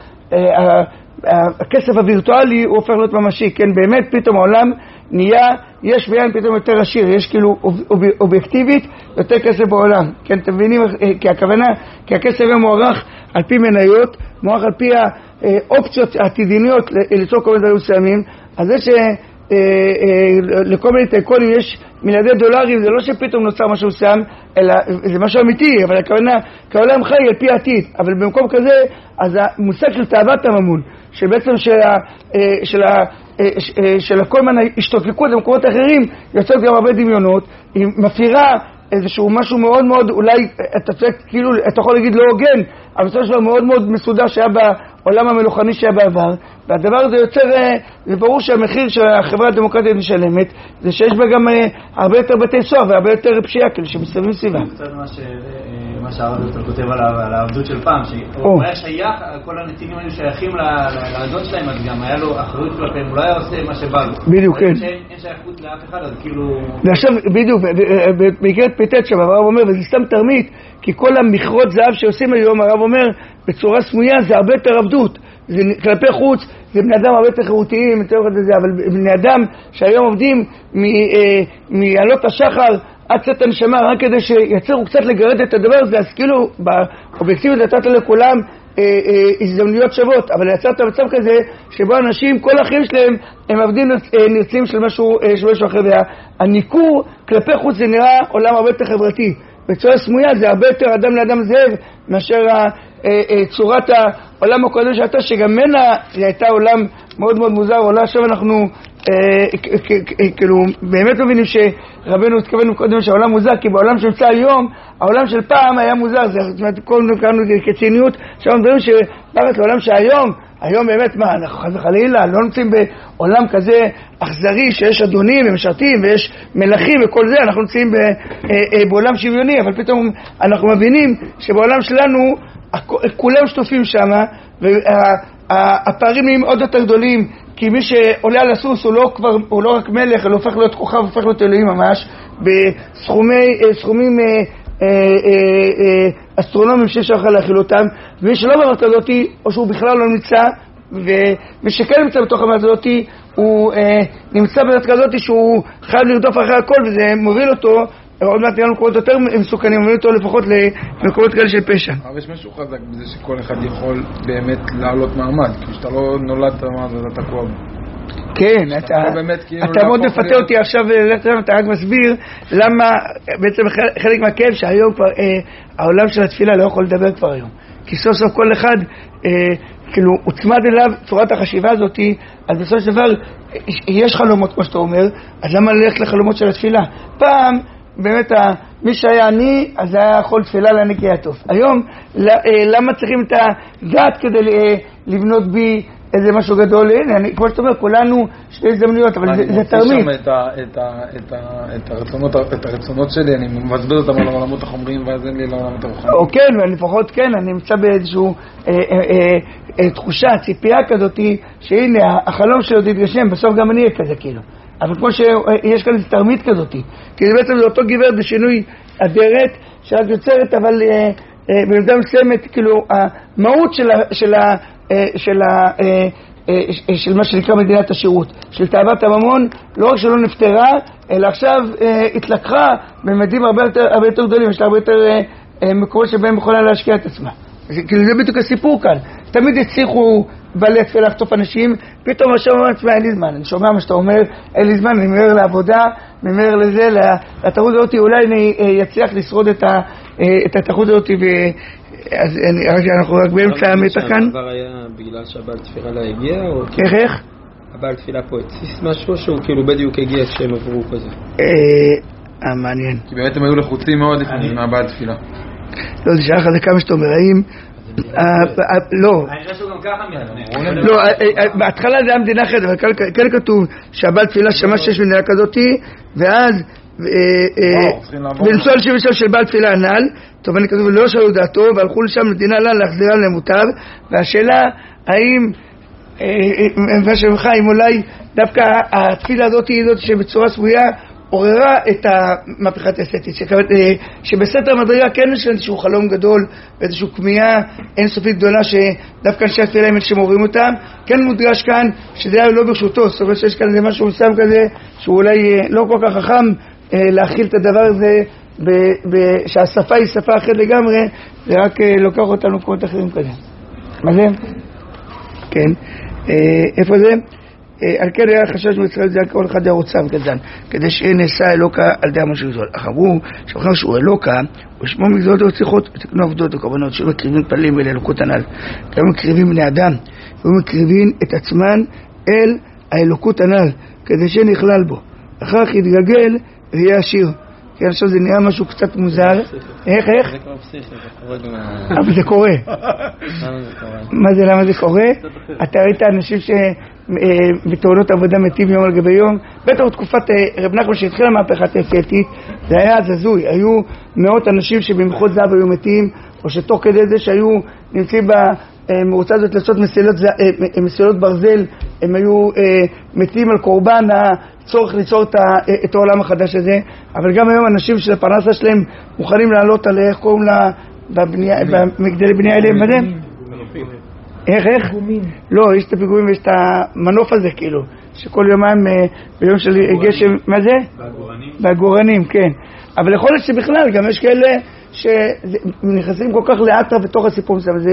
הכסף הווירטואלי הוא הופך להיות ממשי, כן, באמת פתאום העולם נהיה, יש בעין פתאום יותר עשיר, יש כאילו אובייקטיבית יותר כסף בעולם, כן, אתם מבינים, כי הכוונה, כי הכסף הוא מוערך על פי מניות, מוערך על פי האופציות העתידיניות ליצור כל מיני דברים מסוימים, אז זה לכל מיני טייקונים יש מיליארדי דולרים, זה לא שפתאום נוצר משהו מסוים, אלא זה משהו אמיתי, אבל הכוונה, כעולם חי על פי העתיד, אבל במקום כזה, אז המושג של תאוות הממון, שבעצם של כל מיני השתוקקות במקומות אחרים, יוצאת גם הרבה דמיונות, היא מפירה איזשהו משהו מאוד מאוד, אולי אתה צועק, כאילו, אתה יכול להגיד לא הוגן, אבל בסופו של דבר מאוד מאוד מסודר שהיה בעולם המלוכני שהיה בעבר, והדבר הזה יוצר, זה ברור שהמחיר שהחברה הדמוקרטית משלמת, זה שיש בה גם הרבה יותר בתי סוהר והרבה יותר פשיעה, כאילו שמסתובבים סביבה. קצת מה שהרב יותר כותב על העבדות של פעם, שהוא היה שייך, כל הנתינים היו שייכים לעבדות שלהם, אז גם היה לו אחריות כלפיהם, הוא לא היה עושה מה שבא לו. בדיוק, כן. אין שייכות לאף אחד, אז כאילו... ועכשיו, בדיוק, במקרת פיתת שם, הרב אומר, וזה סתם תרמית, כי כל המכרות זהב שעושים היום, הרב אומר, בצורה סמויה, זה הרבה יותר עבדות. זה כלפי חוץ, זה בני אדם הרבה יותר חירותיים, אבל בני אדם שהיום עובדים מעלות השחר עד צאת הנשמה, רק כדי שיצרו קצת לגרד את הדבר הזה, אז כאילו באובייקטיבית נתת לכולם הזדמנויות שוות, אבל יצרת מצב כזה שבו אנשים, כל החיים שלהם הם עבדים נרצים של משהו אחר, והניכור כלפי חוץ זה נראה עולם הרבה יותר חברתי, בצורה סמויה זה הרבה יותר אדם לאדם זאב מאשר צורת העולם הקודם שהייתה, שגם מנה הייתה עולם מאוד מאוד מוזר. עולה עכשיו אנחנו כאילו באמת מבינים שרבנו התכוון קודם שהעולם מוזר, כי בעולם שנמצא היום, העולם של פעם היה מוזר, זאת אומרת קודם קראנו כציניות, עכשיו מדברים שבאמת לעולם שהיום, היום באמת מה, אנחנו חס וחלילה לא נמצאים בעולם כזה אכזרי שיש אדונים ומשרתים ויש מלכים וכל זה, אנחנו נמצאים בעולם שוויוני, אבל פתאום אנחנו מבינים שבעולם שלנו כולם שטופים שם, והפערים נהיים עוד יותר גדולים, כי מי שעולה על הסוס הוא לא רק מלך, אלא הופך להיות כוכב, הופך להיות אלוהים ממש, בסכומים אסטרונומיים שיש לך להכיל אותם, ומי שלא במערכת הזאת, או שהוא בכלל לא נמצא, ומי שכן נמצא בתוך המערכת הזאת, הוא נמצא במערכת הזאת שהוא חייב לרדוף אחרי הכל, וזה מוביל אותו, עוד מעט נראה מקומות יותר מסוכנים, מוביל אותו לפחות למקומות כאלה של פשע. אבל יש משהו חזק בזה שכל אחד יכול באמת לעלות מעמד, כי כשאתה לא נולדת מעמד ואתה תקוע בו. כן, אתה מאוד מפתה אותי עכשיו, אתה רק מסביר למה בעצם חלק מהכאב שהיום כבר העולם של התפילה לא יכול לדבר כבר היום, כי סוף סוף כל אחד כאילו הוצמד אליו צורת החשיבה הזאת, אז בסוף של דבר יש חלומות כמו שאתה אומר, אז למה ללכת לחלומות של התפילה? פעם באמת מי שהיה עני, אז היה יכול תפילה לעני כי היה טוב. היום, למה צריכים את הדת כדי לבנות בי איזה משהו גדול? הנה, כמו שאתה אומר, כולנו שתי הזדמנויות, אבל זה תרמית. אני מוצא שם את הרצונות שלי, אני מבזבז אותם על העולמות החומריים, ואז אין לי לעולמות הרוחניים. או כן, ולפחות כן, אני נמצא באיזשהו תחושה, ציפייה כזאת, שהנה, החלום שלי עוד יתגשם, בסוף גם אני אהיה כזה כאילו. אבל כמו שיש כאן איזו תרמית כזאת, כי זה בעצם זה אותו גברת בשינוי אדרת, שאת יוצרת, אבל במידה מסוימת, כאילו, המהות של מה שנקרא מדינת השירות, של תאוות הממון, לא רק שלא נפטרה, אלא עכשיו התלקחה בממדים הרבה יותר גדולים, יש לה הרבה יותר מקומות שבהם יכולה להשקיע את עצמה. כאילו זה בדיוק הסיפור כאן. תמיד הצליחו בעלי התפילה לחטוף אנשים, פתאום עכשיו אומר לעצמה, אין לי זמן. אני שומע מה שאתה אומר, אין לי זמן, אני ממהר לעבודה, ממהר לזה, לתחרות הזאת, אולי אני אצליח לשרוד את התחרות הזאת, אז אנחנו רק באמצע המתח כאן. שהדבר היה בגלל שהבעל תפילה לא הגיע? איך? הבעל תפילה פה הציס משהו שהוא כאילו בדיוק הגיע כשהם עברו כזה? מעניין. כי באמת הם היו לחוצים מאוד מהבעל תפילה. לא, זה שאלה חזקה מה שאתה אומר, האם... לא. אני חושב שהוא גם ככה מיד. לא, בהתחלה זה היה מדינה אחרת, אבל כאן כתוב שהבעל תפילה שמע שיש מדינה כזאת, ואז בנסוע על שם של בעל תפילה הנ"ל, טוב, אני כתוב, לא שאלו דעתו, והלכו לשם מדינה לה להחזירה למוטב, והשאלה, האם, אם אולי דווקא התפילה הזאת היא זאת שבצורה סמויה עוררה את המהפכת האסתטית, שבסתר המדרגה כן יש איזשהו חלום גדול ואיזשהו כמיהה אינסופית גדולה שדווקא אנשי התפילה הם שמורים אותם, כן מודגש כאן שזה היה לא ברשותו, זאת אומרת שיש כאן איזה משהו מסוים כזה שהוא אולי לא כל כך חכם להכיל את הדבר הזה, שהשפה היא שפה אחרת לגמרי, זה רק לוקח אותנו למקומות אחרים כזה. מה זה? כן. איפה זה? על כן היה חשש מישראל זה כל אחד ירוצה וקזן, כדי שנעשה אלוקה על די המון גזול. אך אמרו שבחר שהוא אלוקה, ושמו מגזולות וצריכות, תקנו עבדות וקורבנות, שלא מקריבים פלים אל אלוקות הנ"ל. גם מקריבים בני אדם, ומקריבים את עצמן אל האלוקות הנ"ל, כדי שנכלל בו. אחר כך יתגלגל ויהיה עשיר. כן, עכשיו זה נראה משהו קצת מוזר. איך? זה כבר פסיכי, זה קורה גם... אבל זה קורה. למה זה קורה? מה זה, למה זה קורה? אתה ראית אנשים שבתאונות עבודה מתים יום על גבי יום, בטח בתקופת רב נחמן שהתחילה מהפכת האסתטית, זה היה זזוי, היו מאות אנשים שבמחות זהב היו מתים, או שתוך כדי זה שהיו נמצאים במרוצה הזאת לעשות מסילות ברזל, הם היו מתים על קורבן הצורך ליצור את העולם החדש הזה, אבל גם היום אנשים של הפרנסה שלהם מוכנים לעלות על איך קוראים לה במגדלי בנייה אליהם בזה? איך? לא, יש את הפיגומים ויש את המנוף הזה כאילו, שכל יומיים ביום של גשם, מה זה? בעגורנים, כן. אבל יכול להיות שבכלל גם יש כאלה שנכנסים כל כך לאט בתוך הסיפור הזה,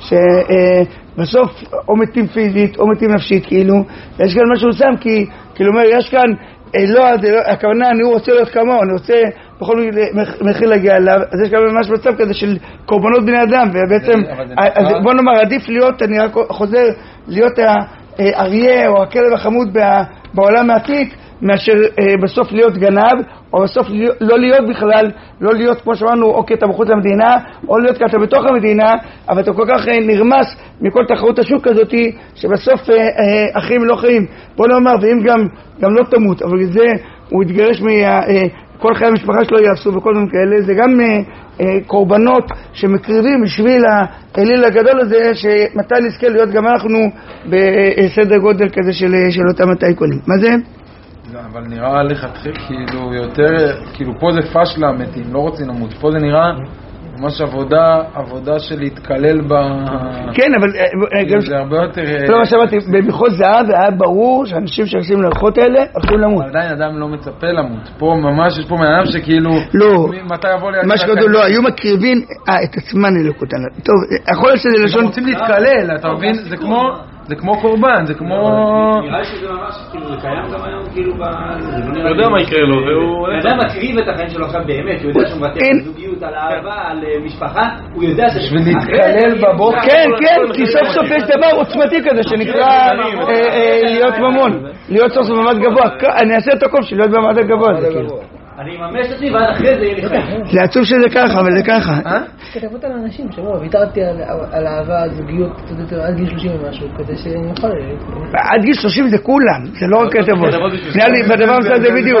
שבסוף או מתים פיזית או מתים נפשית כאילו, יש כאן משהו שם כי כאילו אומר, יש כאן, לא, הכוונה, אני רוצה להיות כמוהו, אני רוצה בכל מחיר להגיע אליו, אז יש כאן ממש מצב כזה של קורבנות בני אדם, ובעצם, בוא נאמר, עדיף להיות, אני רק חוזר, להיות האריה או הכלב החמוד בעולם העתיק, מאשר בסוף להיות גנב, או בסוף לא להיות בכלל, לא להיות כמו שאמרנו, או כי אתה בחוץ למדינה, או להיות כי אתה בתוך המדינה, אבל אתה כל כך נרמס מכל תחרות השוק הזאת, שבסוף אחרים לא חיים. בוא נאמר, ואם גם לא תמות, אבל זה, הוא יתגרש כל חיי המשפחה שלו יעשו וכל מיני כאלה, זה גם קורבנות שמקריבים בשביל האליל הגדול הזה, שמתי נזכה להיות גם אנחנו בסדר גודל כזה של אותם הטייקונים. מה זה? אבל נראה לכתחיל כאילו יותר, כאילו פה זה פשלה מתים, לא רוצים למות, פה זה נראה ממש עבודה של להתקלל כן, אבל זה הרבה יותר... לא, מה שאמרתי, במחוז זהב היה ברור שאנשים שעושים ללכות האלה הולכים למות. עדיין אדם לא מצפה למות, פה ממש יש פה מאדם שכאילו... לא, מתי יבוא לי... מה שכתוב, לא, היו מקריבים את עצמן ללכות האלה. טוב, יכול להיות שזה לשון... רוצים להתקלל, אתה מבין? זה כמו קורבן, זה כמו... נראה שזה ממש, כאילו, זה קיים גם היום, כאילו, הוא יודע מה יקרה לו, והוא... הוא יודע מקריב את החיים שלו עכשיו באמת, הוא יודע שהוא מבטא על זוגיות, על אהבה, על משפחה, הוא יודע שזה... בשביל להתקלל בבוקר... כן, כי סוף סוף יש דבר עוצמתי כזה, שנקרא להיות ממון, להיות סוף סוף במעמד גבוה. אני אעשה את הכל של להיות במעמד הגבוה הזה, כאילו. אני אממש את עצמי ועד אחרי זה יהיה לי חיים. זה עצוב שזה ככה, אבל זה ככה. כתבות על האנשים שאומרו, ויתרתי על אהבה, על זוגיות, עד גיל 30 ומשהו, כדי שאני יכול... עד גיל 30 זה כולם, זה לא רק כתבות. בדבר מסוים זה בדיוק.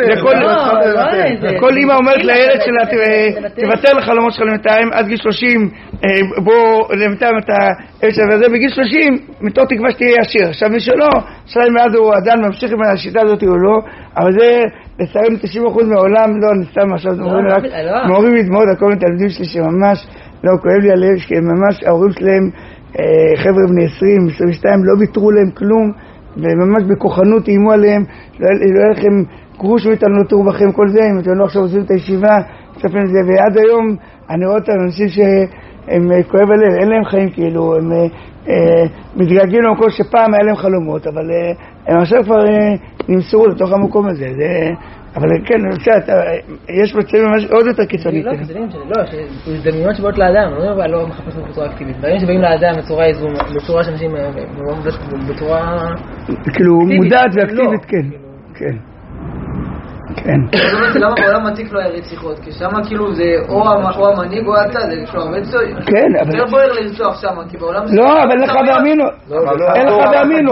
כל אמא אומרת לילד שלה, תוותר לחלומות שלך למתיים, עד גיל 30, בוא למתיים אתה... וזה בגיל 30, מתוך תקווה שתהיה עשיר. עכשיו מי שלא, שאלה מאז הוא עדיין ממשיך עם השיטה הזאת או לא, אבל זה לסיים 90% מהעולם, לא נסתם עכשיו, מורים לדמות על כל מיני תלמידים שלי שממש לא כואב לי עליהם, כי ממש ההורים שלהם, חבר'ה בני 20, 22, לא ויתרו להם כלום, וממש בכוחנות איימו עליהם, לא היה לכם גרוש מאיתנו, לא תראו בכם כל זה, אם אתם לא עכשיו עושים את הישיבה, ועד היום אני רואה אותם אנשים שהם כואב עליהם, אין להם חיים כאילו, הם מתגעגעים למקום שפעם היה להם חלומות, אבל הם עכשיו כבר נמסרו לתוך המקום הזה, אבל כן, יש מצבים ממש עוד יותר קיצונית. לא, זה דמיונות שבאות לאדם, לא מחפשים בצורה אקטיבית, דברים שבאים לאדם בצורה יזום, בצורה שאנשים, בצורה... כאילו מודעת ואקטיבית, כן, כן. כן. זאת אומרת, למה בעולם עתיק לא יריד שיחות? כי שמה כאילו זה או המנהיג או הצד, יש לו הרבה צוי. כן, אבל... יותר בוער לרצוח שמה, כי בעולם... לא, אבל לך באמינו. אין לך באמינו.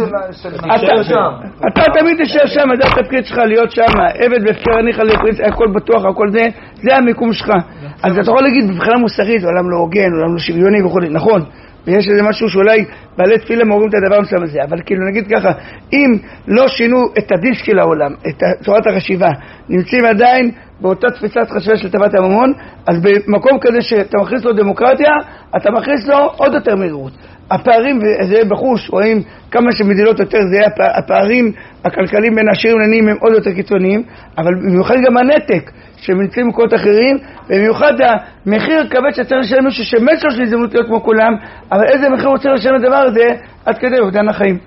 אתה תמיד תשאר שם, זה התפקיד שלך להיות שם, עבד והפקר הניחה לפריץ, הכל בטוח, הכל זה המיקום שלך. אז אתה יכול להגיד, בבחינה מוסרית, עולם לא הוגן, עולם לא שוויוני וכו', נכון. ויש איזה משהו שאולי בעלי תפילה מורים את הדבר מסוים הזה, אבל כאילו נגיד ככה, אם לא שינו את הדיסק של העולם, את צורת החשיבה, נמצאים עדיין באותה תפיסת חשיבה של טובת הממון, אז במקום כזה שאתה מכניס לו דמוקרטיה, אתה מכניס לו עוד יותר מהירות. הפערים, זה בחוש, רואים כמה שמדינות יותר, זה הפערים הכלכליים בין העשירים לעניים הם עוד יותר קיצוניים, אבל במיוחד גם הנתק שמנצלים מקומות אחרים, ובמיוחד המחיר הכבד שצריך לשלם מישהו שמת לו של הזדמנות להיות כמו כולם, אבל איזה מחיר הוא צריך לשלם לדבר הזה עד כדי אובדן החיים.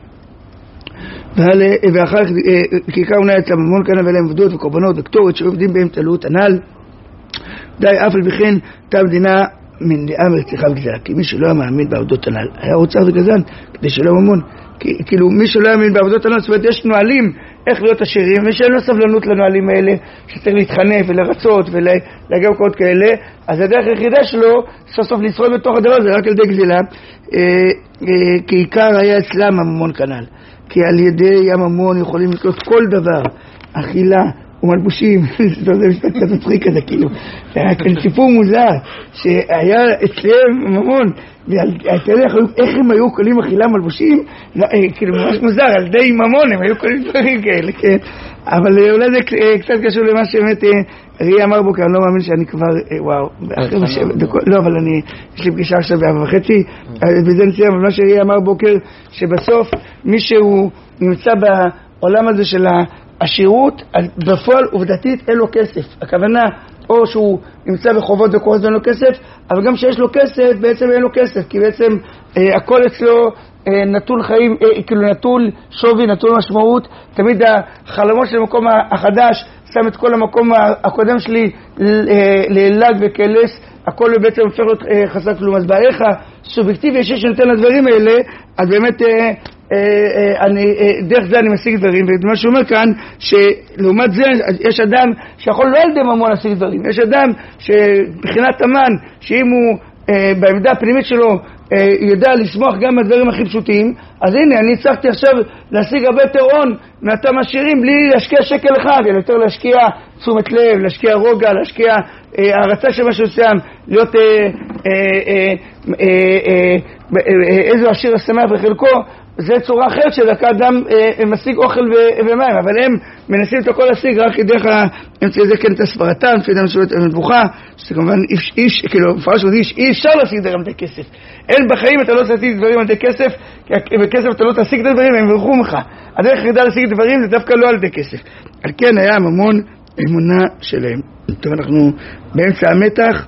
ואחר כך כיכר עונה את הממון כאן ולהם עבדות וקורבנות וקטורת שעובדים בהם תלות הנ"ל די אף על בכן תא המדינה מנדעה מרציחה וגזרה, כי מי שלא היה מאמין בעבודות הנ"ל היה רוצח וגזען כדי שלא ממון, כאילו מי שלא היה מאמין בעבודות הנ"ל, זאת אומרת יש נועלים איך להיות עשירים, מי שאין לו סבלנות לנועלים האלה שצריך להתחנף ולרצות ולהגיע מקומות כאלה, אז הדרך היחידה שלו סוף סוף לשרוד בתוך הדבר הזה רק על ידי גזילה, כי עיקר היה אצלם הממון כנ"ל, כי על ידי הממון יכולים לקנות כל דבר, אכילה ומלבושים, זה משפט קצת מצחיק כזה כאילו, זה היה כאן סיפור מוזר שהיה אצלם ממון, ואתה יודע איך הם היו קולים אכילה מלבושים, כאילו ממש מוזר, על ידי ממון הם היו קולים דברים כאלה, כן, אבל אולי זה קצת קשור למה שבאמת ראי אמר בוקר, אני לא מאמין שאני כבר, וואו, לא, אבל יש לי פגישה עכשיו ב4:30, בזה נציין, אבל מה שראי אמר בוקר, שבסוף מישהו נמצא בעולם הזה של השירות, בפועל עובדתית אין לו כסף. הכוונה, או שהוא נמצא בחובות וקורס ואין לו כסף, אבל גם שיש לו כסף, בעצם אין לו כסף, כי בעצם הכל אצלו נטול חיים, כאילו נטול שווי, נטול משמעות. תמיד החלומות של המקום החדש שם את כל המקום הקודם שלי ללעג וקלס, הכל בעצם הופך להיות חסר כלום. אז בערך הסובייקטיבי יש שנותן לדברים האלה, אז באמת דרך זה אני משיג דברים, ומה שאומר כאן שלעומת זה יש אדם שיכול לא על ידי ממון להשיג דברים, יש אדם שבחינת אמן שאם הוא בעמדה הפנימית שלו ידע לשמוח גם מהדברים הכי פשוטים, אז הנה אני הצלחתי עכשיו להשיג הרבה יותר הון מאותם עשירים בלי להשקיע שקל אחד, אלא יותר להשקיע תשומת לב, להשקיע רוגע, להשקיע הרצה של משהו מסוים, להיות איזה עשיר השמח בחלקו. זה צורה אחרת שדקה אדם משיג אוכל ומים, אבל הם מנסים את הכל להשיג רק דרך האמצעי הזה, כן, את הסברתם, תפילה מסוימת המבוכה, שזה כמובן איש, כאילו, מפרש עוד איש, אי אפשר להשיג דברים על ידי כסף. אין בחיים אתה לא תשיג דברים על ידי כסף, כי בכסף אתה לא תשיג את הדברים, הם יברכו ממך. הדרך היחידה להשיג דברים זה דווקא לא על ידי כסף. על כן היה הממון אמונה שלהם. טוב, אנחנו באמצע המתח,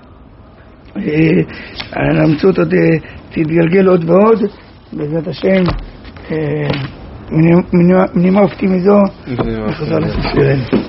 המציאות עוד תתגלגל עוד ועוד, בעזרת השם, מנימה אופטימי זו, נחזור לספרנו.